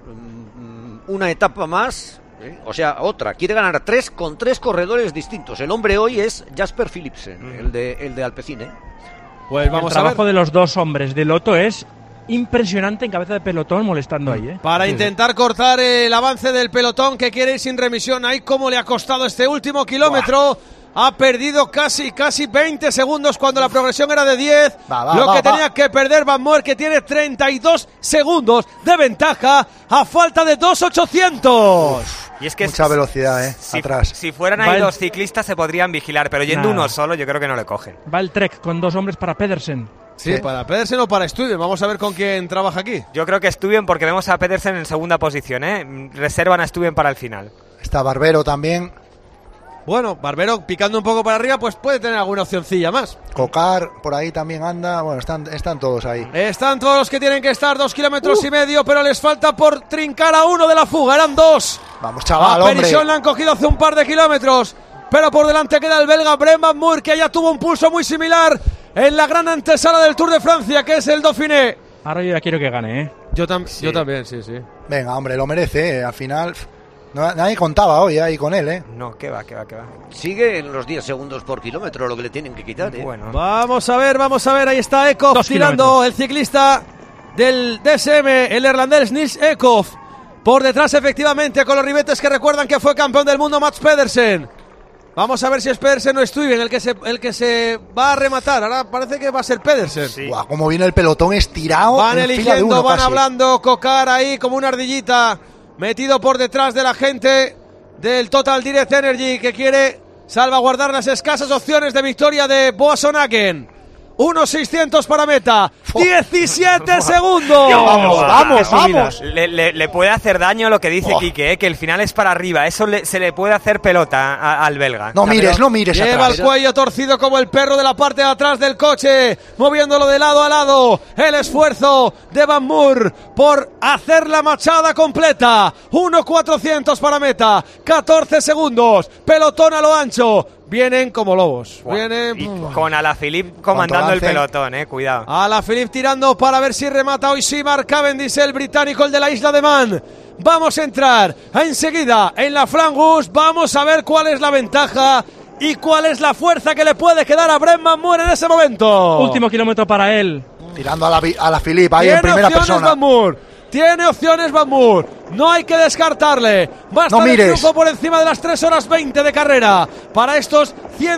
una etapa más, o sea, otra. Quiere ganar 3 con 3 corredores distintos. El hombre hoy es Jasper Philipsen, el de Alpecin, ¿eh? Pues vamos el trabajo de los 2 hombres de Lotto es impresionante en cabeza de pelotón, molestando ahí, ¿eh? Para intentar cortar el avance del pelotón, que quiere ir sin remisión. Ahí cómo le ha costado este último kilómetro. Ha perdido casi 20 segundos cuando la progresión era de 10. Tenía que perder Van Moer, que tiene 32 segundos de ventaja a falta de 2.800. Y es que mucha velocidad, atrás. Si fueran ahí 2 ciclistas se podrían vigilar, pero yendo uno solo yo creo que no le cogen. Va el Trek con 2 hombres para Pedersen. Sí, para Pedersen o para Stuyven. Vamos a ver con quién trabaja aquí. Yo creo que Stuyven, porque vemos a Pedersen en segunda posición, ¿eh? Reservan a Stuyven para el final. Está Barbero también. Bueno, Barbero picando un poco para arriba, pues puede tener alguna opcioncilla más. Cocar por ahí también anda. Bueno, están todos ahí. Están todos los que tienen que estar, 2 kilómetros y medio, pero les falta por trincar a uno de la fuga. Eran 2. Vamos, chaval, a Perishon la han cogido hace un par de kilómetros, pero por delante queda el belga Brent Van Moer, que ya tuvo un pulso muy similar en la gran antesala del Tour de Francia, que es el Dauphiné. Ahora yo ya quiero que gane, ¿eh? Yo también, sí. Venga, hombre, lo merece, Al final... nadie contaba hoy ahí con él, ¿eh? No, que va. Sigue en los 10 segundos por kilómetro, lo que le tienen que quitar, ¿eh? Bueno. Vamos a ver, ahí está Eekhoff tirando, el ciclista del DSM, el irlandés Nils Eekhoff. Por detrás, efectivamente, con los ribetes que recuerdan que fue campeón del mundo Mats Pedersen. Vamos a ver si es Pedersen o Stuyven el que se va a rematar. Ahora parece que va a ser Pedersen. Sí. Guau, cómo viene el pelotón estirado. Van en eligiendo, fila de uno van casi. hablando, Cocar ahí como una ardillita, metido por detrás de la gente del Total Direct Energy, que quiere salvaguardar las escasas opciones de victoria de Boasson-Hagen. 1.600 para meta. 17 segundos. Vamos. Le puede hacer daño lo que dice Quique, que el final es para arriba. Eso se le puede hacer pelota al belga. No mires lleva atrás. El cuello torcido como el perro de la parte de atrás del coche, moviéndolo de lado a lado. El esfuerzo de Van Moer por hacer la machada completa. 1.400 para meta. 14 segundos. Pelotón a lo ancho. Vienen como lobos. Y con Alaphilippe comandando el pelotón, cuidado. Alaphilippe tirando para ver si remata hoy sí Mark Cavendish, el británico, el de la isla de Man. Vamos a entrar enseguida en la Flangus. Vamos a ver cuál es la ventaja y cuál es la fuerza que le puede quedar a Brent Van Moer en ese momento. Último kilómetro para él. Tirando a Alaphilippe ahí en primera persona. Tiene opciones Van Moer, no hay que descartarle. Basta de triunfo por encima de las 3 horas 20 de carrera para estos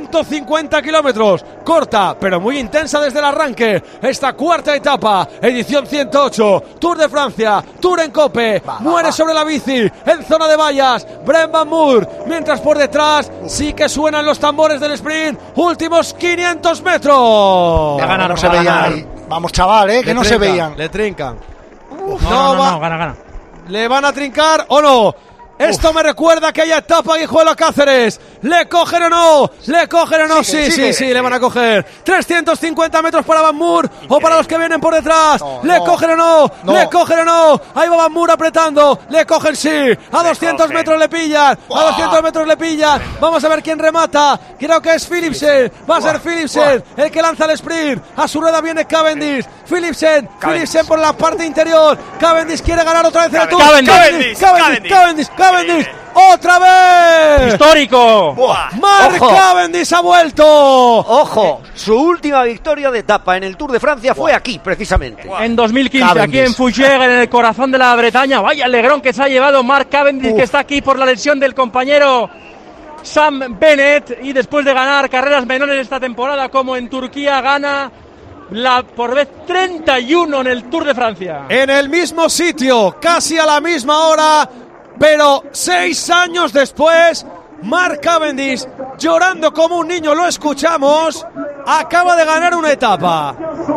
150 kilómetros. Corta, pero muy intensa desde el arranque. Esta cuarta etapa, edición 108, Tour de Francia, Tour en Cope. Muere sobre la bici, en zona de vallas, Brent Van Moer. Mientras por detrás sí que suenan los tambores del sprint. Últimos 500 metros. No se veían ahí. Vamos, chaval, que no se veían. Le trincan. No, gana. ¿Le van a trincar o no? Esto me recuerda aquella etapa Guijuelo Cáceres. ¿Le cogen o no? ¿Le cogen o no? Sí, le van a coger. 350 metros para Van Moer o para los que vienen por detrás. ¿Le cogen o no? ¿Le cogen o no? Ahí va Van Moer apretando. ¿Le cogen? Sí. A 200 metros le pillan. A 200 metros le pillan. Vamos a ver quién remata. Creo que es Philipsen. Va a ser Philipsen el que lanza el sprint. A su rueda viene Cavendish. Philipsen por la parte interior. Cavendish quiere ganar otra vez el Tour. Cavendish. ¡Otra vez! ¡Histórico! Mark Cavendish ha vuelto. Ojo, su última victoria de etapa en el Tour de Francia fue aquí, precisamente. En 2015, aquí en Fougères, en el corazón de la Bretaña. Vaya alegrón que se ha llevado Mark Cavendish, que está aquí por la lesión del compañero Sam Bennett. Y después de ganar carreras menores esta temporada, como en Turquía, gana la por vez 31 en el Tour de Francia. En el mismo sitio, casi a la misma hora, pero 6 años después, Mark Cavendish, llorando como un niño, lo escuchamos, acaba de ganar una etapa.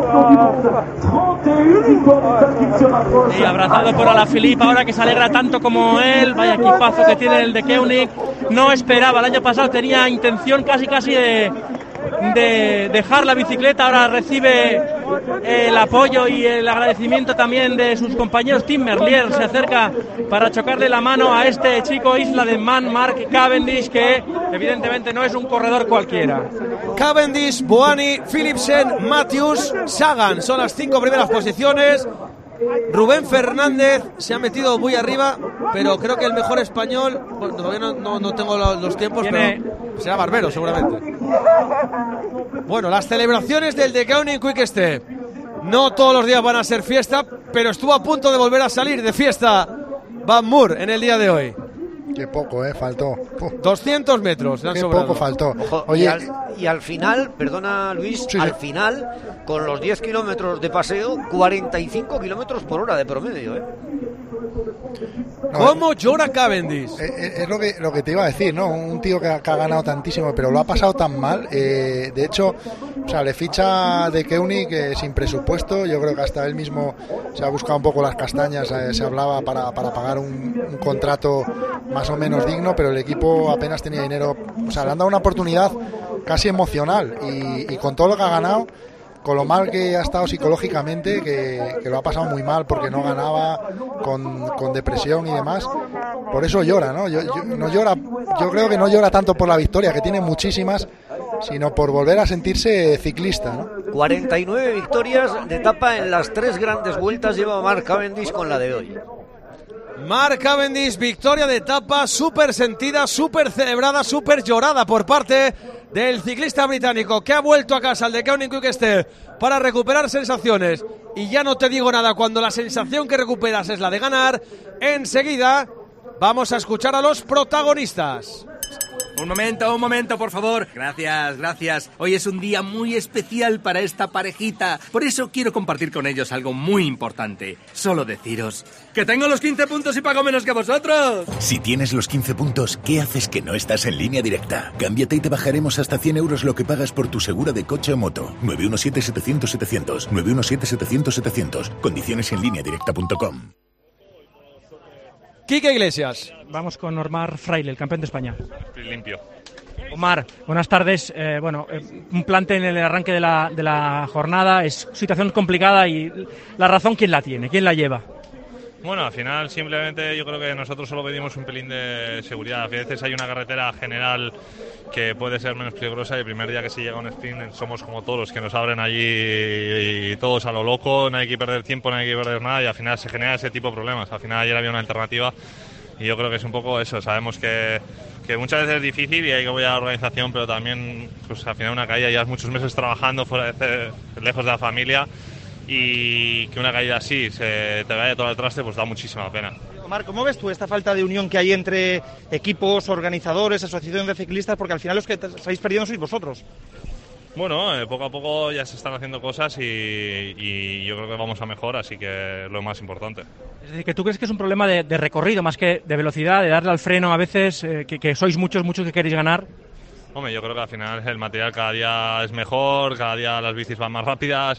Y abrazado por Alaphilippe, ahora que se alegra tanto como él. Vaya equipazo que tiene el de Koenig. No esperaba, el año pasado tenía intención casi de dejar la bicicleta, ahora recibe el apoyo y el agradecimiento también de sus compañeros. Tim Merlier se acerca para chocarle la mano a este chico Isla de Man, Mark Cavendish, que evidentemente no es un corredor cualquiera. Cavendish, Boani, Philipsen, Matthews, Sagan son las 5 primeras posiciones. Rubén Fernández se ha metido muy arriba, pero creo que el mejor español, bueno, todavía no tengo los tiempos, pero será Barbero seguramente. Bueno, las celebraciones del The Koenig Quick Step no todos los días van a ser fiesta, pero estuvo a punto de volver a salir de fiesta Van Moer en el día de hoy. Qué poco, faltó. 200 metros. Qué poco faltó. Ojo, oye, y al final, perdona Luis, al final, con los 10 kilómetros de paseo, 45 kilómetros por hora de promedio, ¿Cómo llora Cavendish? Es lo que te iba a decir, ¿no? Un tío que ha ganado tantísimo, pero lo ha pasado tan mal. De hecho, o sea, le ficha de Koenig sin presupuesto. Yo creo que hasta él mismo se ha buscado un poco las castañas. Se hablaba para pagar un contrato más o menos digno, pero el equipo apenas tenía dinero. O sea, le han dado una oportunidad casi emocional. Y con todo lo que ha ganado, con lo mal que ha estado psicológicamente, que lo ha pasado muy mal porque no ganaba, con depresión y demás. Por eso llora, ¿no? Yo creo que no llora tanto por la victoria, que tiene muchísimas, sino por volver a sentirse ciclista, ¿no? 49 victorias de etapa en las 3 grandes vueltas lleva Mark Cavendish con la de hoy. Mark Cavendish, victoria de etapa súper sentida, súper celebrada, súper llorada por parte del ciclista británico, que ha vuelto a casa al The Koenig Quick Step para recuperar sensaciones. Y ya no te digo nada, cuando la sensación que recuperas es la de ganar. Enseguida vamos a escuchar a los protagonistas. Un momento, por favor. Gracias. Hoy es un día muy especial para esta parejita. Por eso quiero compartir con ellos algo muy importante. Solo deciros que tengo los 15 puntos y pago menos que vosotros. Si tienes los 15 puntos, ¿qué haces que no estás en Línea Directa? Cámbiate y te bajaremos hasta 100 euros lo que pagas por tu seguro de coche o moto. 917-700-700. 917-700-700. Condiciones en lineadirecta.com. Quique Iglesias. Vamos con Omar Fraile, el campeón de España. Limpio. Omar, buenas tardes. Un plante en el arranque de la jornada, es situación complicada y la razón, ¿quién la tiene? ¿Quién la lleva? Bueno, al final simplemente yo creo que nosotros solo pedimos un pelín de seguridad. A veces hay una carretera general que puede ser menos peligrosa y el primer día que se llega a un sprint somos como todos los que nos abren allí y todos a lo loco, no hay que perder tiempo, no hay que perder nada y al final se genera ese tipo de problemas. Al final ayer había una alternativa y yo creo que es un poco eso. Sabemos que muchas veces es difícil y hay que apoyar a la organización, pero también pues al final una caída, llevas muchos meses trabajando fuera lejos de la familia y que una caída así se te vaya todo al traste, pues da muchísima pena. Omar, ¿cómo ves tú esta falta de unión que hay entre equipos, organizadores, asociación de ciclistas? Porque al final los que estáis perdiendo sois vosotros. Bueno, poco a poco ya se están haciendo cosas y yo creo que vamos a mejor, así que es lo más importante. Es decir, que tú crees que es un problema de recorrido más que de velocidad, de darle al freno a veces, que sois muchos que queréis ganar. Hombre, yo creo que al final el material cada día es mejor, cada día las bicis van más rápidas.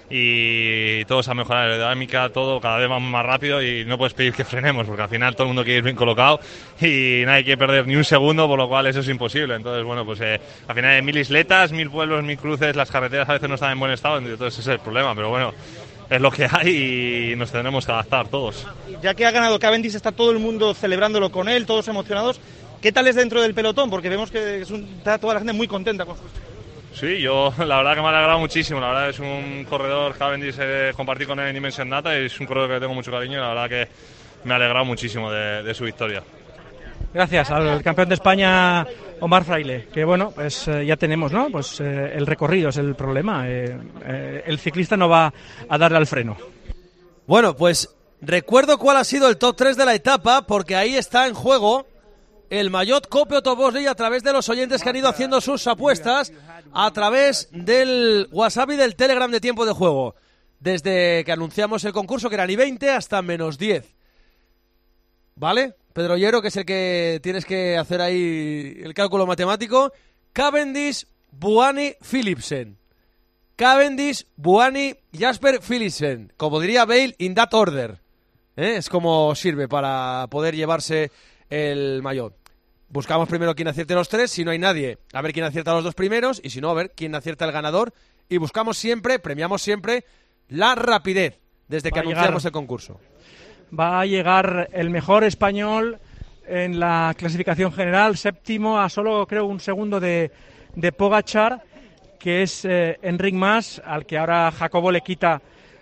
y todo se ha mejorado, la aerodinámica, todo cada vez vamos más rápido y no puedes pedir que frenemos porque al final todo el mundo quiere ir bien colocado y nadie quiere perder ni un segundo, por lo cual eso es imposible. Entonces bueno, pues al final hay 1000 isletas, 1000 pueblos, 1000 cruces, las carreteras a veces no están en buen estado, entonces ese es el problema, pero bueno, es lo que hay y nos tendremos que adaptar todos. Ya que ha ganado Cavendish, está todo el mundo celebrándolo con él, todos emocionados. ¿Qué tal es dentro del pelotón? Porque vemos que está toda la gente muy contenta con su... Sí, yo la verdad que me ha alegrado muchísimo, la verdad es un corredor Cavendish, compartí con él en Dimension Data y es un corredor que tengo mucho cariño y la verdad que me ha alegrado muchísimo de su victoria. Gracias al campeón de España Omar Fraile, que bueno, pues ya tenemos, ¿no? Pues el recorrido es el problema, el ciclista no va a darle al freno. Bueno, pues recuerdo cuál ha sido el top 3 de la etapa, porque ahí está en juego el maillot Cope Auto Bosley a través de los oyentes que han ido haciendo sus apuestas a través del WhatsApp y del Telegram de Tiempo de Juego. Desde que anunciamos el concurso, que eran I20 hasta -10. ¿Vale? Pedro Hierro, que es el que tienes que hacer ahí el cálculo matemático. Cavendish, Buani, Philipsen. Cavendish, Buani, Jasper Philipsen. Como diría Bale, in that order. Es como sirve para poder llevarse el maillot. Buscamos primero quién acierte los 3, si no hay nadie, a ver quién acierta los 2 primeros, y si no, a ver quién acierta el ganador. Y buscamos siempre, premiamos siempre la rapidez desde que anunciamos el concurso. Va a llegar el mejor español en la clasificación general, séptimo a solo creo un segundo de Pogačar, que es Enric Mas, al que ahora Jacobo le quita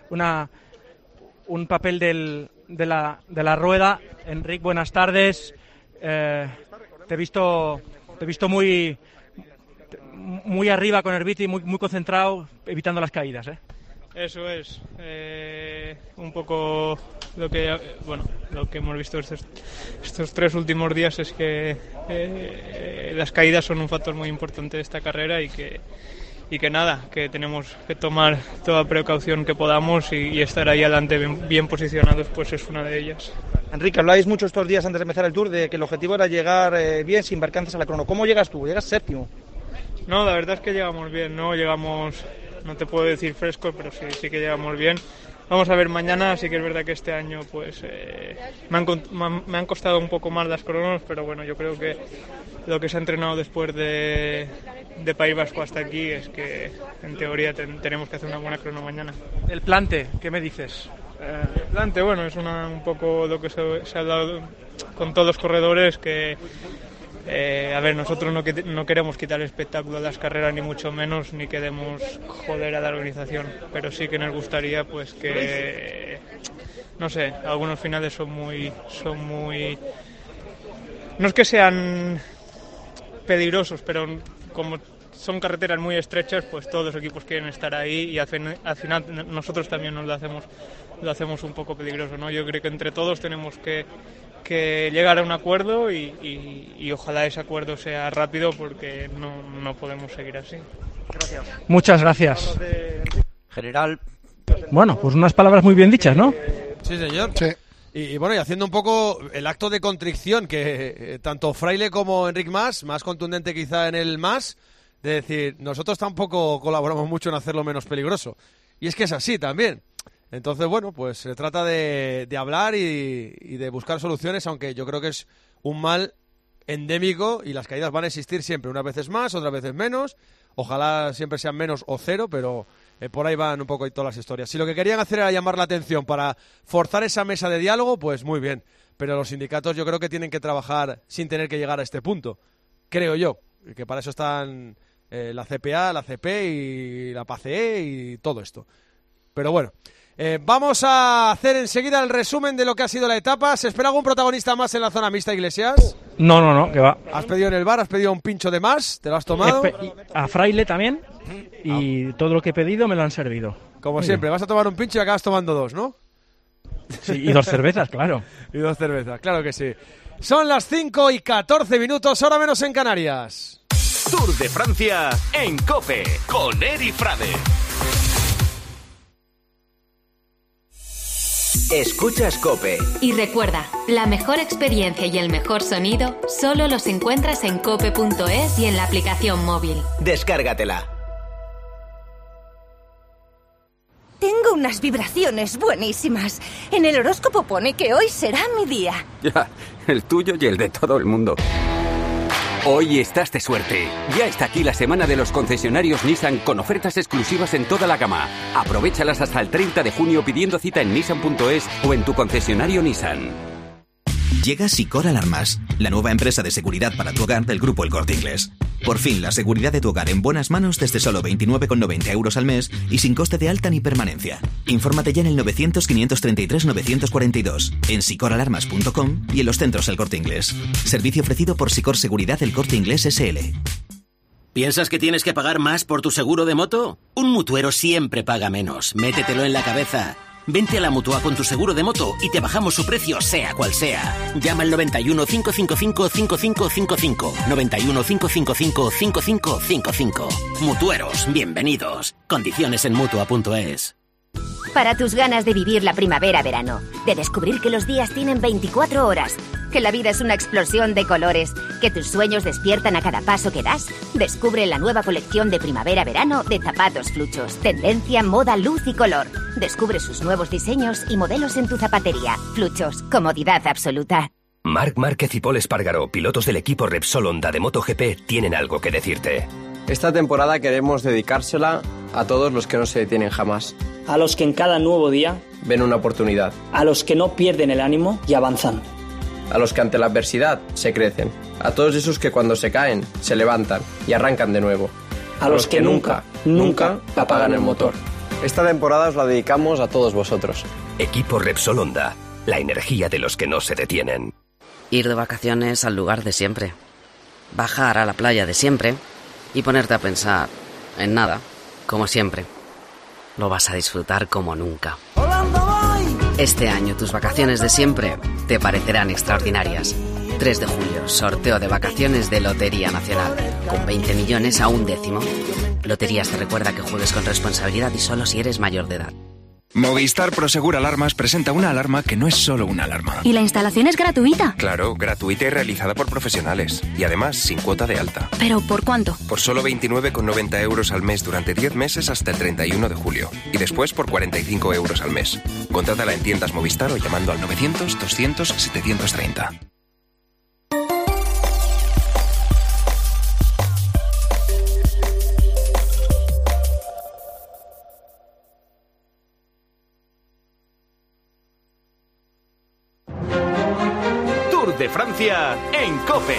un papel de la rueda. Enric, buenas tardes. Te he visto muy arriba con el Viti, muy concentrado, evitando las caídas, ¿eh? Eso es. Un poco lo que hemos visto estos 3 últimos días es que las caídas son un factor muy importante de esta carrera y que nada, que tenemos que tomar toda precaución que podamos y estar ahí adelante bien posicionados, pues es una de ellas. Enrique, habláis mucho estos días antes de empezar el Tour de que el objetivo era llegar bien, sin percances a la crono. ¿Cómo llegas tú? ¿Llegas séptimo? No, la verdad es que llegamos bien, no te puedo decir frescos, pero sí que llegamos bien. Vamos a ver mañana, sí que es verdad que este año pues me han costado un poco más las cronos, pero bueno, yo creo que lo que se ha entrenado después de País Vasco hasta aquí es que en teoría tenemos que hacer una buena crono mañana. El plante, ¿qué me dices? El plante, bueno, es un poco lo que se ha hablado con todos los corredores, que a ver, nosotros no queremos quitar el espectáculo de las carreras, ni mucho menos, ni queremos joder a la organización, pero sí que nos gustaría pues que, no sé, algunos finales son muy no es que sean peligrosos, pero como son carreteras muy estrechas, pues todos los equipos quieren estar ahí y al final nosotros también nos lo hacemos un poco peligroso, ¿no? Yo creo que entre todos tenemos que llegar a un acuerdo y ojalá ese acuerdo sea rápido, porque no podemos seguir así. Gracias. Muchas gracias. General. Bueno, pues unas palabras muy bien dichas, ¿no? Sí, señor. Sí. Y bueno, y haciendo un poco el acto de contrición que tanto Fraile como Enric Mas, más contundente quizá en el Mas, de decir, nosotros tampoco colaboramos mucho en hacerlo menos peligroso. Y es que es así también. Entonces, bueno, pues se trata de hablar y de buscar soluciones, aunque yo creo que es un mal endémico y las caídas van a existir siempre, unas veces más, otras veces menos. Ojalá siempre sean menos o cero, pero por ahí van un poco y todas las historias. Si lo que querían hacer era llamar la atención para forzar esa mesa de diálogo, pues muy bien. Pero los sindicatos yo creo que tienen que trabajar sin tener que llegar a este punto. Creo yo, que para eso están la CPA, la CP y la PACE y todo esto. Pero bueno, vamos a hacer enseguida el resumen de lo que ha sido la etapa. ¿Se espera algún protagonista más en la zona mixta, Iglesias? No, que va. ¿Has pedido en el bar? ¿Has pedido un pincho de más? ¿Te lo has tomado? A Fraile también. Y todo lo que he pedido me lo han servido. Como siempre, vas a tomar un pincho y acabas tomando 2, ¿no? Sí, y 2 cervezas, claro. Y 2 cervezas, claro que sí. Son las 5:14, hora menos en Canarias. Tour de Francia en COPE con Eri Frade. Escuchas COPE. Y recuerda, la mejor experiencia y el mejor sonido solo los encuentras en cope.es y en la aplicación móvil. Descárgatela. unas vibraciones buenísimas. En el horóscopo pone que hoy será mi día. Ya, el tuyo y el de todo el mundo. Hoy estás de suerte. Ya está aquí la semana de los concesionarios Nissan con ofertas exclusivas en toda la gama. Aprovéchalas hasta el 30 de junio pidiendo cita en nissan.es o en tu concesionario Nissan. Llega Sicor Alarmas, la nueva empresa de seguridad para tu hogar del grupo El Corte Inglés. Por fin, la seguridad de tu hogar en buenas manos desde solo 29,90 euros al mes y sin coste de alta ni permanencia. Infórmate ya en el 900-533-942, en sicoralarmas.com y en los centros El Corte Inglés. Servicio ofrecido por Sicor Seguridad El Corte Inglés S.L. ¿Piensas que tienes que pagar más por tu seguro de moto? Un mutuero siempre paga menos. Métetelo en la cabeza. Vente a la Mutua con tu seguro de moto y te bajamos su precio sea cual sea. Llama al 91 555 5555. 91 555 5555. Mutueros, bienvenidos. Condiciones en Mutua.es. Para tus ganas de vivir la primavera-verano, de descubrir que los días tienen 24 horas, que la vida es una explosión de colores, que tus sueños despiertan a cada paso que das, descubre la nueva colección de primavera-verano de zapatos Fluchos. Tendencia, moda, luz y color. Descubre sus nuevos diseños y modelos en tu zapatería. Fluchos, comodidad absoluta. Marc Márquez y Pol Espargaró, pilotos del equipo Repsol Honda de MotoGP, tienen algo que decirte. Esta temporada queremos dedicársela a todos los que no se detienen jamás. A los que en cada nuevo día ven una oportunidad. A los que no pierden el ánimo y avanzan. A los que ante la adversidad se crecen. A todos esos que cuando se caen, se levantan y arrancan de nuevo. A los que nunca apagan el motor. Esta temporada os la dedicamos a todos vosotros. Equipo Repsol Honda, la energía de los que no se detienen. Ir de vacaciones al lugar de siempre. Bajar a la playa de siempre y ponerte a pensar en nada, como siempre. Lo vas a disfrutar como nunca. Este año tus vacaciones de siempre te parecerán extraordinarias. 3 de julio, sorteo de vacaciones de Lotería Nacional, con 20 millones a 1/10. Loterías te recuerda que juegues con responsabilidad y solo si eres mayor de edad. Movistar Prosegur Alarmas presenta una alarma que no es solo una alarma. ¿Y la instalación es gratuita? Claro, gratuita y realizada por profesionales. Y además, sin cuota de alta. ¿Pero por cuánto? Por solo 29,90 euros al mes durante 10 meses hasta el 31 de julio. Y después por 45 euros al mes. Contrátala en tiendas Movistar o llamando al 900 200 730. De Francia en COPE.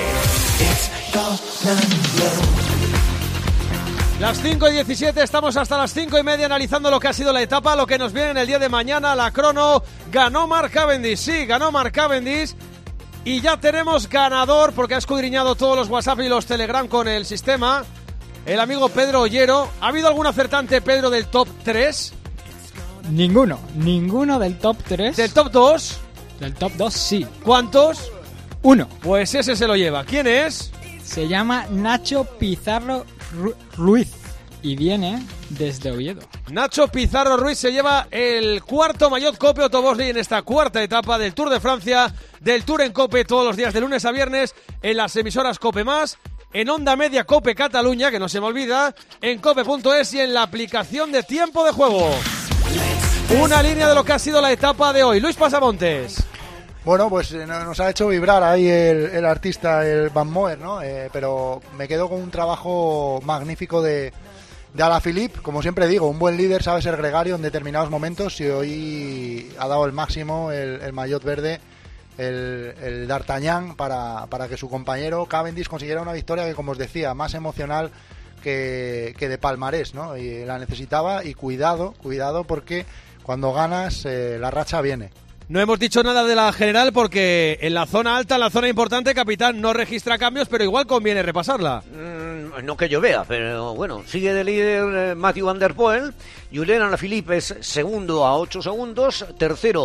Las 5:17, estamos hasta las 5:30 analizando lo que ha sido la etapa, lo que nos viene en el día de mañana. La crono ganó Mark Cavendish, sí, ganó Mark Cavendish. Y ya tenemos ganador porque ha escudriñado todos los WhatsApp y los Telegram con el sistema. El amigo Pedro Ollero. ¿Ha habido algún acertante, Pedro, del top 3? Ninguno del top 3. ¿Del top 2? Del top 2 sí. ¿Cuántos? 1. Pues ese se lo lleva. ¿Quién es? Se llama Nacho Pizarro Ruiz y viene desde Oviedo. Nacho Pizarro Ruiz se lleva el cuarto maillot Cope Autobosley en esta cuarta etapa del Tour de Francia, del Tour en Cope todos los días de lunes a viernes en las emisoras Cope Más, en Onda Media Cope Cataluña, que no se me olvida, en cope.es y en la aplicación de Tiempo de Juego. Una línea de lo que ha sido la etapa de hoy. Luis Pasamontes. Bueno, pues nos ha hecho vibrar ahí el artista, el Van Moer, ¿no? Pero me quedo con un trabajo magnífico de Alaphilippe. Como siempre digo, un buen líder sabe ser gregario en determinados momentos y hoy ha dado el máximo el maillot verde, el D'Artagnan, para que su compañero Cavendish consiguiera una victoria que, como os decía, más emocional que de palmarés, ¿no? Y la necesitaba, y cuidado porque cuando ganas la racha viene. No hemos dicho nada de la general porque en la zona alta, en la zona importante, capitán no registra cambios, pero igual conviene repasarla. No que yo vea, pero bueno, sigue de líder Mathieu Van Der Poel. Julian Alaphilippe es segundo a 8 segundos, tercero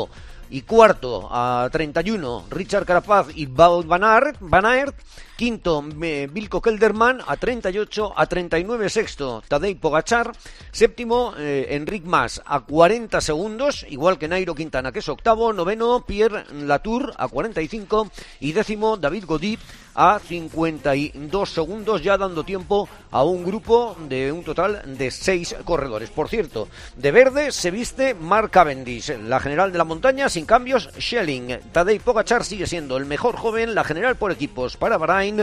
y cuarto a 31 Richard Carapaz y Wout van Aert, quinto Wilco Kelderman a 38, a 39 sexto Tadej Pogačar, séptimo Enric Mas a 40 segundos, igual que Nairo Quintana, que es octavo, noveno Pierre Latour a 45 y décimo David Gaudy a 52 segundos, ya dando tiempo a un grupo de un total de 6 corredores. Por cierto, de verde se viste Mark Cavendish, la general de la montaña, sin cambios Schelling. Tadej Pogačar sigue siendo el mejor joven, la general por equipos para Bahrein.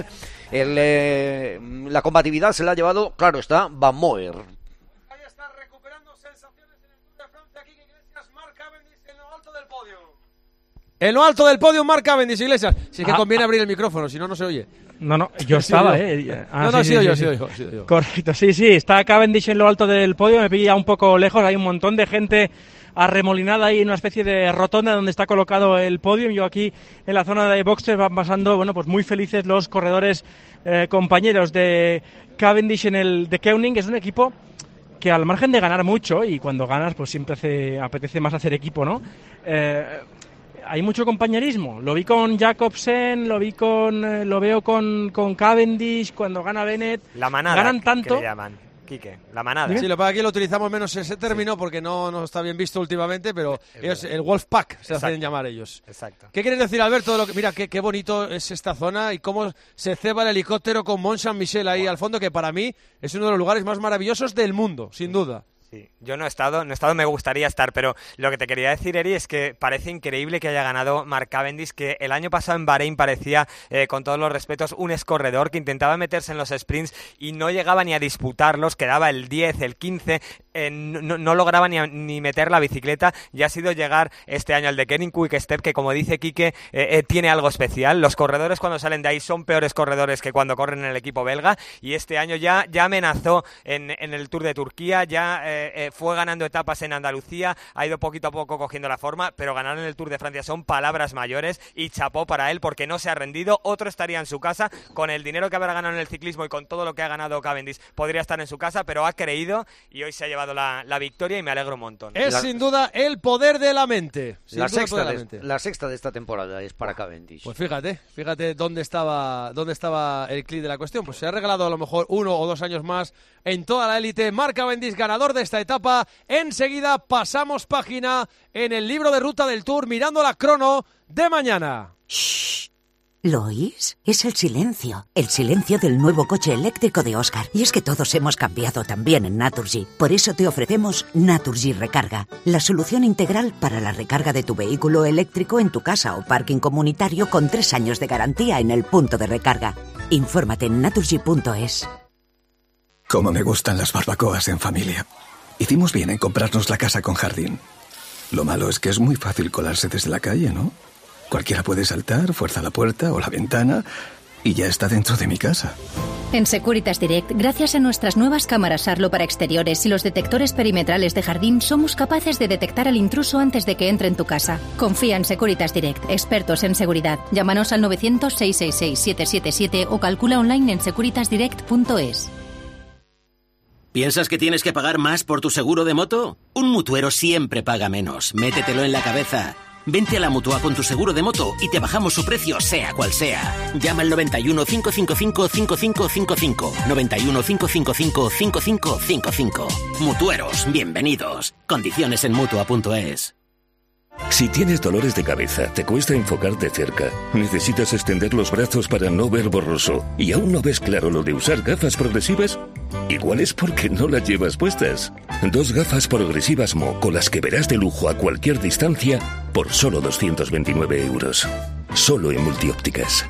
La combatividad se la ha llevado, claro está, Van Moer. Ahí está recuperando sensaciones en el Tour de Francia. Aquí Iglesias, Mark Cavendish en lo alto del podio. En lo alto del podio, Mark Cavendish, Iglesias. Si es que conviene abrir el micrófono, si no, no se oye. No, yo estaba, sí, yo. Correcto, sí, está Cavendish en lo alto del podio, me pilla un poco lejos, hay un montón de gente arremolinada ahí en una especie de rotonda donde está colocado el podio. Yo aquí en la zona de boxes van pasando, pues muy felices los corredores compañeros de Cavendish en el de Koenig. Es un equipo que al margen de ganar mucho, y cuando ganas pues siempre apetece más hacer equipo, ¿no? Hay mucho compañerismo. Lo vi con Jacobsen, lo veo con Cavendish, cuando gana Bennett. La manada, ganan tanto. que le llaman, Quique, la manada. Sí, lo que pasa aquí lo utilizamos menos ese término porque no está bien visto últimamente, pero ellos, el Wolfpack se hacen llamar ellos. Exacto. ¿Qué quieres decir, Alberto? Mira, qué bonito es esta zona y cómo se ceba el helicóptero con Mont Saint-Michel ahí al fondo, que para mí es uno de los lugares más maravillosos del mundo, sin duda. Sí, yo no he estado, me gustaría estar, pero lo que te quería decir, Eri, es que parece increíble que haya ganado Mark Cavendish, que el año pasado en Bahrein parecía, con todos los respetos, un escorredor que intentaba meterse en los sprints y no llegaba ni a disputarlos, quedaba el 10, el 15, no lograba ni meter la bicicleta, y ha sido llegar este año al de Koenig Quick Step, que como dice Quique, tiene algo especial. Los corredores cuando salen de ahí son peores corredores que cuando corren en el equipo belga, y este año ya amenazó en el Tour de Turquía, fue ganando etapas en Andalucía, ha ido poquito a poco cogiendo la forma, pero ganar en el Tour de Francia son palabras mayores, y chapó para él porque no se ha rendido. Otro estaría en su casa con el dinero que habrá ganado en el ciclismo y con todo lo que ha ganado Cavendish, podría estar en su casa, pero ha creído y hoy se ha llevado la victoria, y me alegro un montón. Es sin duda el poder de la mente. La sexta de esta temporada es para Cavendish. Pues fíjate dónde estaba el clic de la cuestión. Pues se ha regalado a lo mejor 1 o 2 años más en toda la élite. Mark Cavendish, ganador de esta etapa. Enseguida pasamos página en el libro de ruta del Tour, mirando la crono de mañana. Shh. ¿Lo oís? Es el silencio del nuevo coche eléctrico de Oscar. Y es que todos hemos cambiado también en Naturgy. Por eso te ofrecemos Naturgy Recarga, la solución integral para la recarga de tu vehículo eléctrico en tu casa o parking comunitario, con 3 años de garantía en el punto de recarga. Infórmate en naturgy.es. Cómo me gustan las barbacoas en familia. Hicimos bien en comprarnos la casa con jardín. Lo malo es que es muy fácil colarse desde la calle, ¿no? Cualquiera puede saltar, fuerza la puerta o la ventana y ya está dentro de mi casa. En Securitas Direct, gracias a nuestras nuevas cámaras Arlo para exteriores y los detectores perimetrales de jardín, somos capaces de detectar al intruso antes de que entre en tu casa. Confía en Securitas Direct, expertos en seguridad. Llámanos al 900-666-777 o calcula online en securitasdirect.es. ¿Piensas que tienes que pagar más por tu seguro de moto? Un mutuero siempre paga menos. Métetelo en la cabeza. Vente a la Mutua con tu seguro de moto y te bajamos su precio, sea cual sea. Llama al 91 555 5555. 91 555 5555. Mutueros, bienvenidos. Condiciones en Mutua.es. Si tienes dolores de cabeza, te cuesta enfocar de cerca, necesitas extender los brazos para no ver borroso y aún no ves claro lo de usar gafas progresivas, igual es porque no las llevas puestas. 2 gafas progresivas Mo, con las que verás de lujo a cualquier distancia por solo 229 euros. Solo en Multiópticas.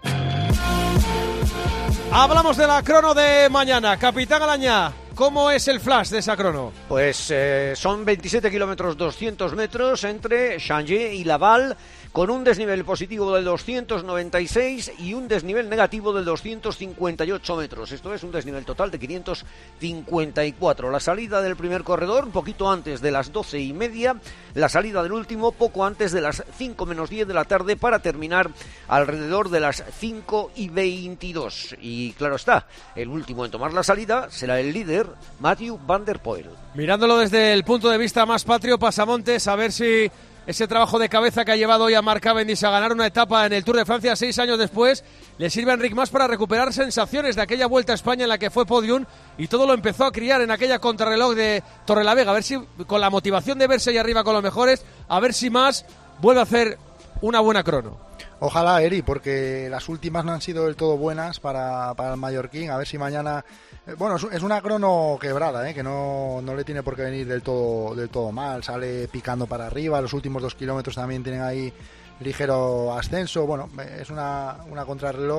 Hablamos de la crono de mañana. Capitán Alañá, ¿cómo es el flash de esa crono? Pues son 27 kilómetros 200 metros entre Changé y Laval, con un desnivel positivo del 296 y un desnivel negativo del 258 metros. Esto es un desnivel total de 554. La salida del primer corredor un poquito antes de las 12:30, la salida del último poco antes de las 5 menos 10 de la tarde, para terminar alrededor de las 5:22. Y claro está, el último en tomar la salida será el líder, Mathieu van der Poel. Mirándolo desde el punto de vista más patrio, Pasamontes, a ver si ese trabajo de cabeza que ha llevado hoy a Mark Cavendish a ganar una etapa en el Tour de Francia 6 años después, le sirve a Enric Mas para recuperar sensaciones de aquella Vuelta a España en la que fue podium y todo lo empezó a criar en aquella contrarreloj de Torrelavega. A ver si con la motivación de verse ahí arriba con los mejores, a ver si Mas vuelve a hacer una buena crono. Ojalá, Eri, porque las últimas no han sido del todo buenas para el mallorquín. A ver si mañana... Bueno, es una crono quebrada, que no le tiene por qué venir del todo mal. Sale picando para arriba, los últimos 2 kilómetros también tienen ahí ligero ascenso. Bueno, es una contrarreloj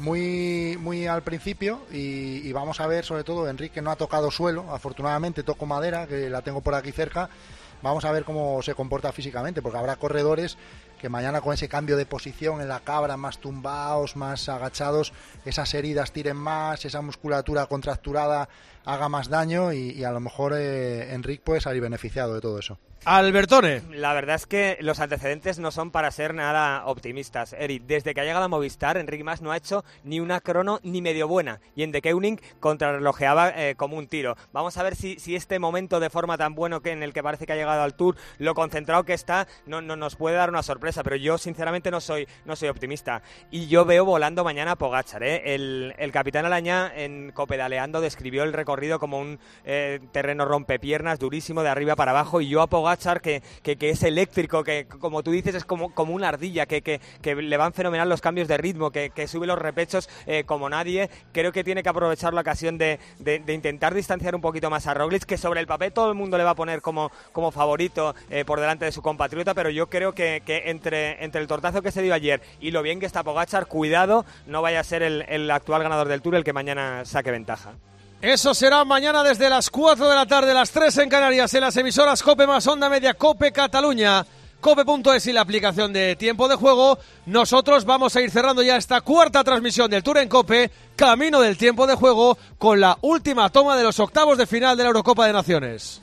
muy al principio y vamos a ver, sobre todo, Enrique no ha tocado suelo, afortunadamente toco madera, que la tengo por aquí cerca. Vamos a ver cómo se comporta físicamente, porque habrá corredores que mañana con ese cambio de posición en la cabra, más tumbados, más agachados, esas heridas tiren más, esa musculatura contracturada haga más daño y a lo mejor Enric puede salir beneficiado de todo eso. Albertone. La verdad es que los antecedentes no son para ser nada optimistas. Eri, desde que ha llegado a Movistar, Enric Mas no ha hecho ni una crono ni medio buena. Y en The Keuning contrarrelojeaba como un tiro. Vamos a ver si este momento de forma tan bueno que en el que parece que ha llegado al Tour, lo concentrado que está, no nos puede dar una sorpresa. Pero yo, sinceramente, no soy optimista. Y yo veo volando mañana a Pogačar. El capitán Alañá, en Copedaleando, describió el recorrido como un terreno rompepiernas durísimo de arriba para abajo. Y yo a Pogačar, que es eléctrico, que como tú dices es como una ardilla, que le van fenomenal los cambios de ritmo, que sube los repechos como nadie. Creo que tiene que aprovechar la ocasión de intentar distanciar un poquito más a Roglic, que sobre el papel todo el mundo le va a poner como favorito por delante de su compatriota, pero yo creo que entre el tortazo que se dio ayer y lo bien que está Pogačar, cuidado, no vaya a ser el actual ganador del Tour el que mañana saque ventaja. Eso será mañana desde las 4 de la tarde, las 3 en Canarias, en las emisoras COPE más Onda Media, COPE Cataluña, COPE.es y la aplicación de Tiempo de Juego. Nosotros vamos a ir cerrando ya esta cuarta transmisión del Tour en COPE, camino del Tiempo de Juego, con la última toma de los octavos de final de la Eurocopa de Naciones.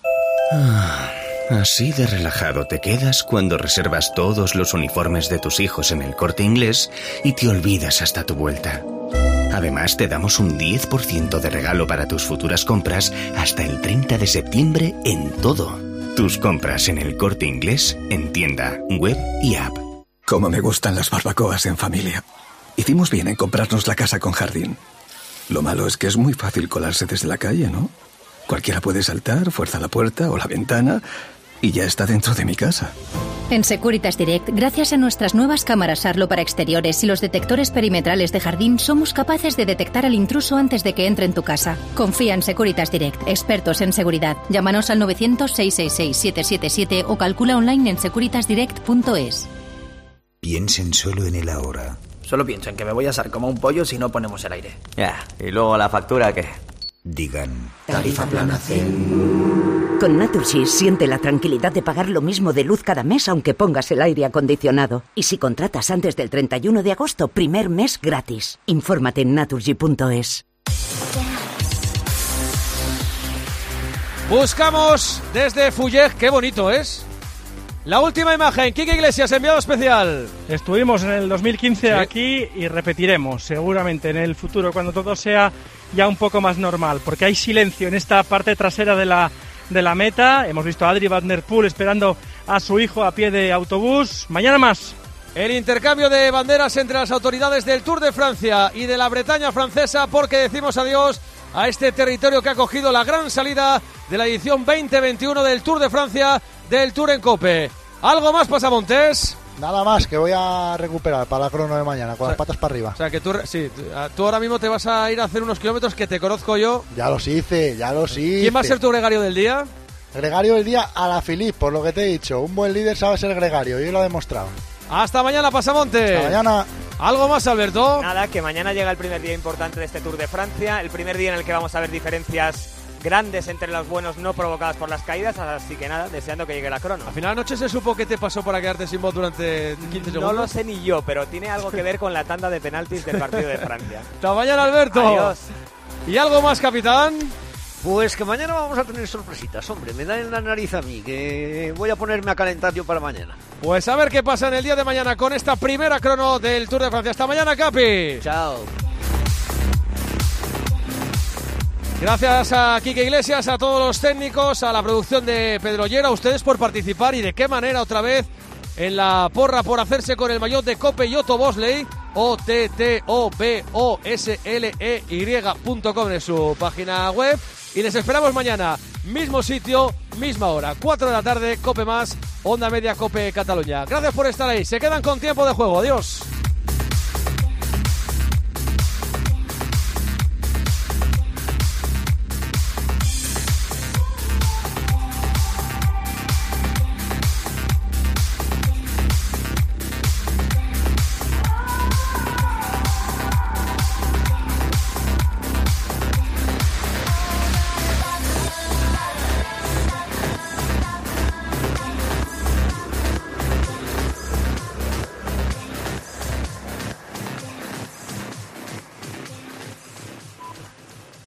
Así de relajado te quedas cuando reservas todos los uniformes de tus hijos en el Corte Inglés y te olvidas hasta tu vuelta. Además, te damos un 10% de regalo para tus futuras compras hasta el 30 de septiembre en todo. Tus compras en el Corte Inglés, en tienda, web y app. Cómo me gustan las barbacoas en familia. Hicimos bien en comprarnos la casa con jardín. Lo malo es que es muy fácil colarse desde la calle, ¿no? Cualquiera puede saltar, fuerza la puerta o la ventana y ya está dentro de mi casa. En Securitas Direct, gracias a nuestras nuevas cámaras Arlo para exteriores y los detectores perimetrales de jardín, somos capaces de detectar al intruso antes de que entre en tu casa. Confía en Securitas Direct, expertos en seguridad. Llámanos al 900-666-777 o calcula online en securitasdirect.es. Piensen solo en el ahora. Solo pienso en que me voy a asar como un pollo si no ponemos el aire. Ya, y luego la factura, ¿qué? Digan, tarifa plana Zen. Con Naturgy siente la tranquilidad de pagar lo mismo de luz cada mes aunque pongas el aire acondicionado. Y si contratas antes del 31 de agosto, primer mes gratis. Infórmate en naturgy.es. Buscamos desde Fulleg, qué bonito es. La última imagen, Quique Iglesias, enviado especial. Estuvimos en el 2015 aquí y repetiremos seguramente en el futuro cuando todo sea ya un poco más normal, porque hay silencio en esta parte trasera de la meta. Hemos visto a Adri Van der Poel esperando a su hijo a pie de autobús. Mañana más. El intercambio de banderas entre las autoridades del Tour de Francia y de la Bretaña francesa, porque decimos adiós a este territorio que ha cogido la gran salida de la edición 2021 del Tour de Francia, del Tour en COPE. ¿Algo más, Pasamontes? Nada más, que voy a recuperar para la crono de mañana, con las patas para arriba. O sea, que tú ahora mismo te vas a ir a hacer unos kilómetros que te conozco yo. Ya los hice. ¿Quién va a ser tu gregario del día? Gregario del día, Alaphilippe, por lo que te he dicho. Un buen líder sabe ser gregario, y hoy lo ha demostrado. Hasta mañana, Pasamontes. Hasta mañana. ¿Algo más, Alberto? Nada, que mañana llega el primer día importante de este Tour de Francia, el primer día en el que vamos a ver diferencias grandes entre los buenos no provocadas por las caídas, así que nada, deseando que llegue la crono. Al final anoche se supo qué te pasó para quedarte sin voz durante 15 segundos. No lo sé ni yo, pero tiene algo que ver con la tanda de penaltis del partido de Francia. Hasta mañana, Alberto. Adiós. ¿Y algo más, capitán? Pues que mañana vamos a tener sorpresitas, hombre, me da en la nariz a mí, que voy a ponerme a calentar yo para mañana. Pues a ver qué pasa en el día de mañana con esta primera crono del Tour de Francia. Hasta mañana, Capi. Chao. Gracias a Quique Iglesias, a todos los técnicos, a la producción de Pedro Llera, a ustedes por participar y de qué manera otra vez en la porra por hacerse con el maillot de Cope y Otto Bosley, OTTOBOSLEY.com en su página web. Y les esperamos mañana, mismo sitio, misma hora, 4 de la tarde, Cope más, Onda Media Cope Cataluña. Gracias por estar ahí, se quedan con tiempo de juego, adiós.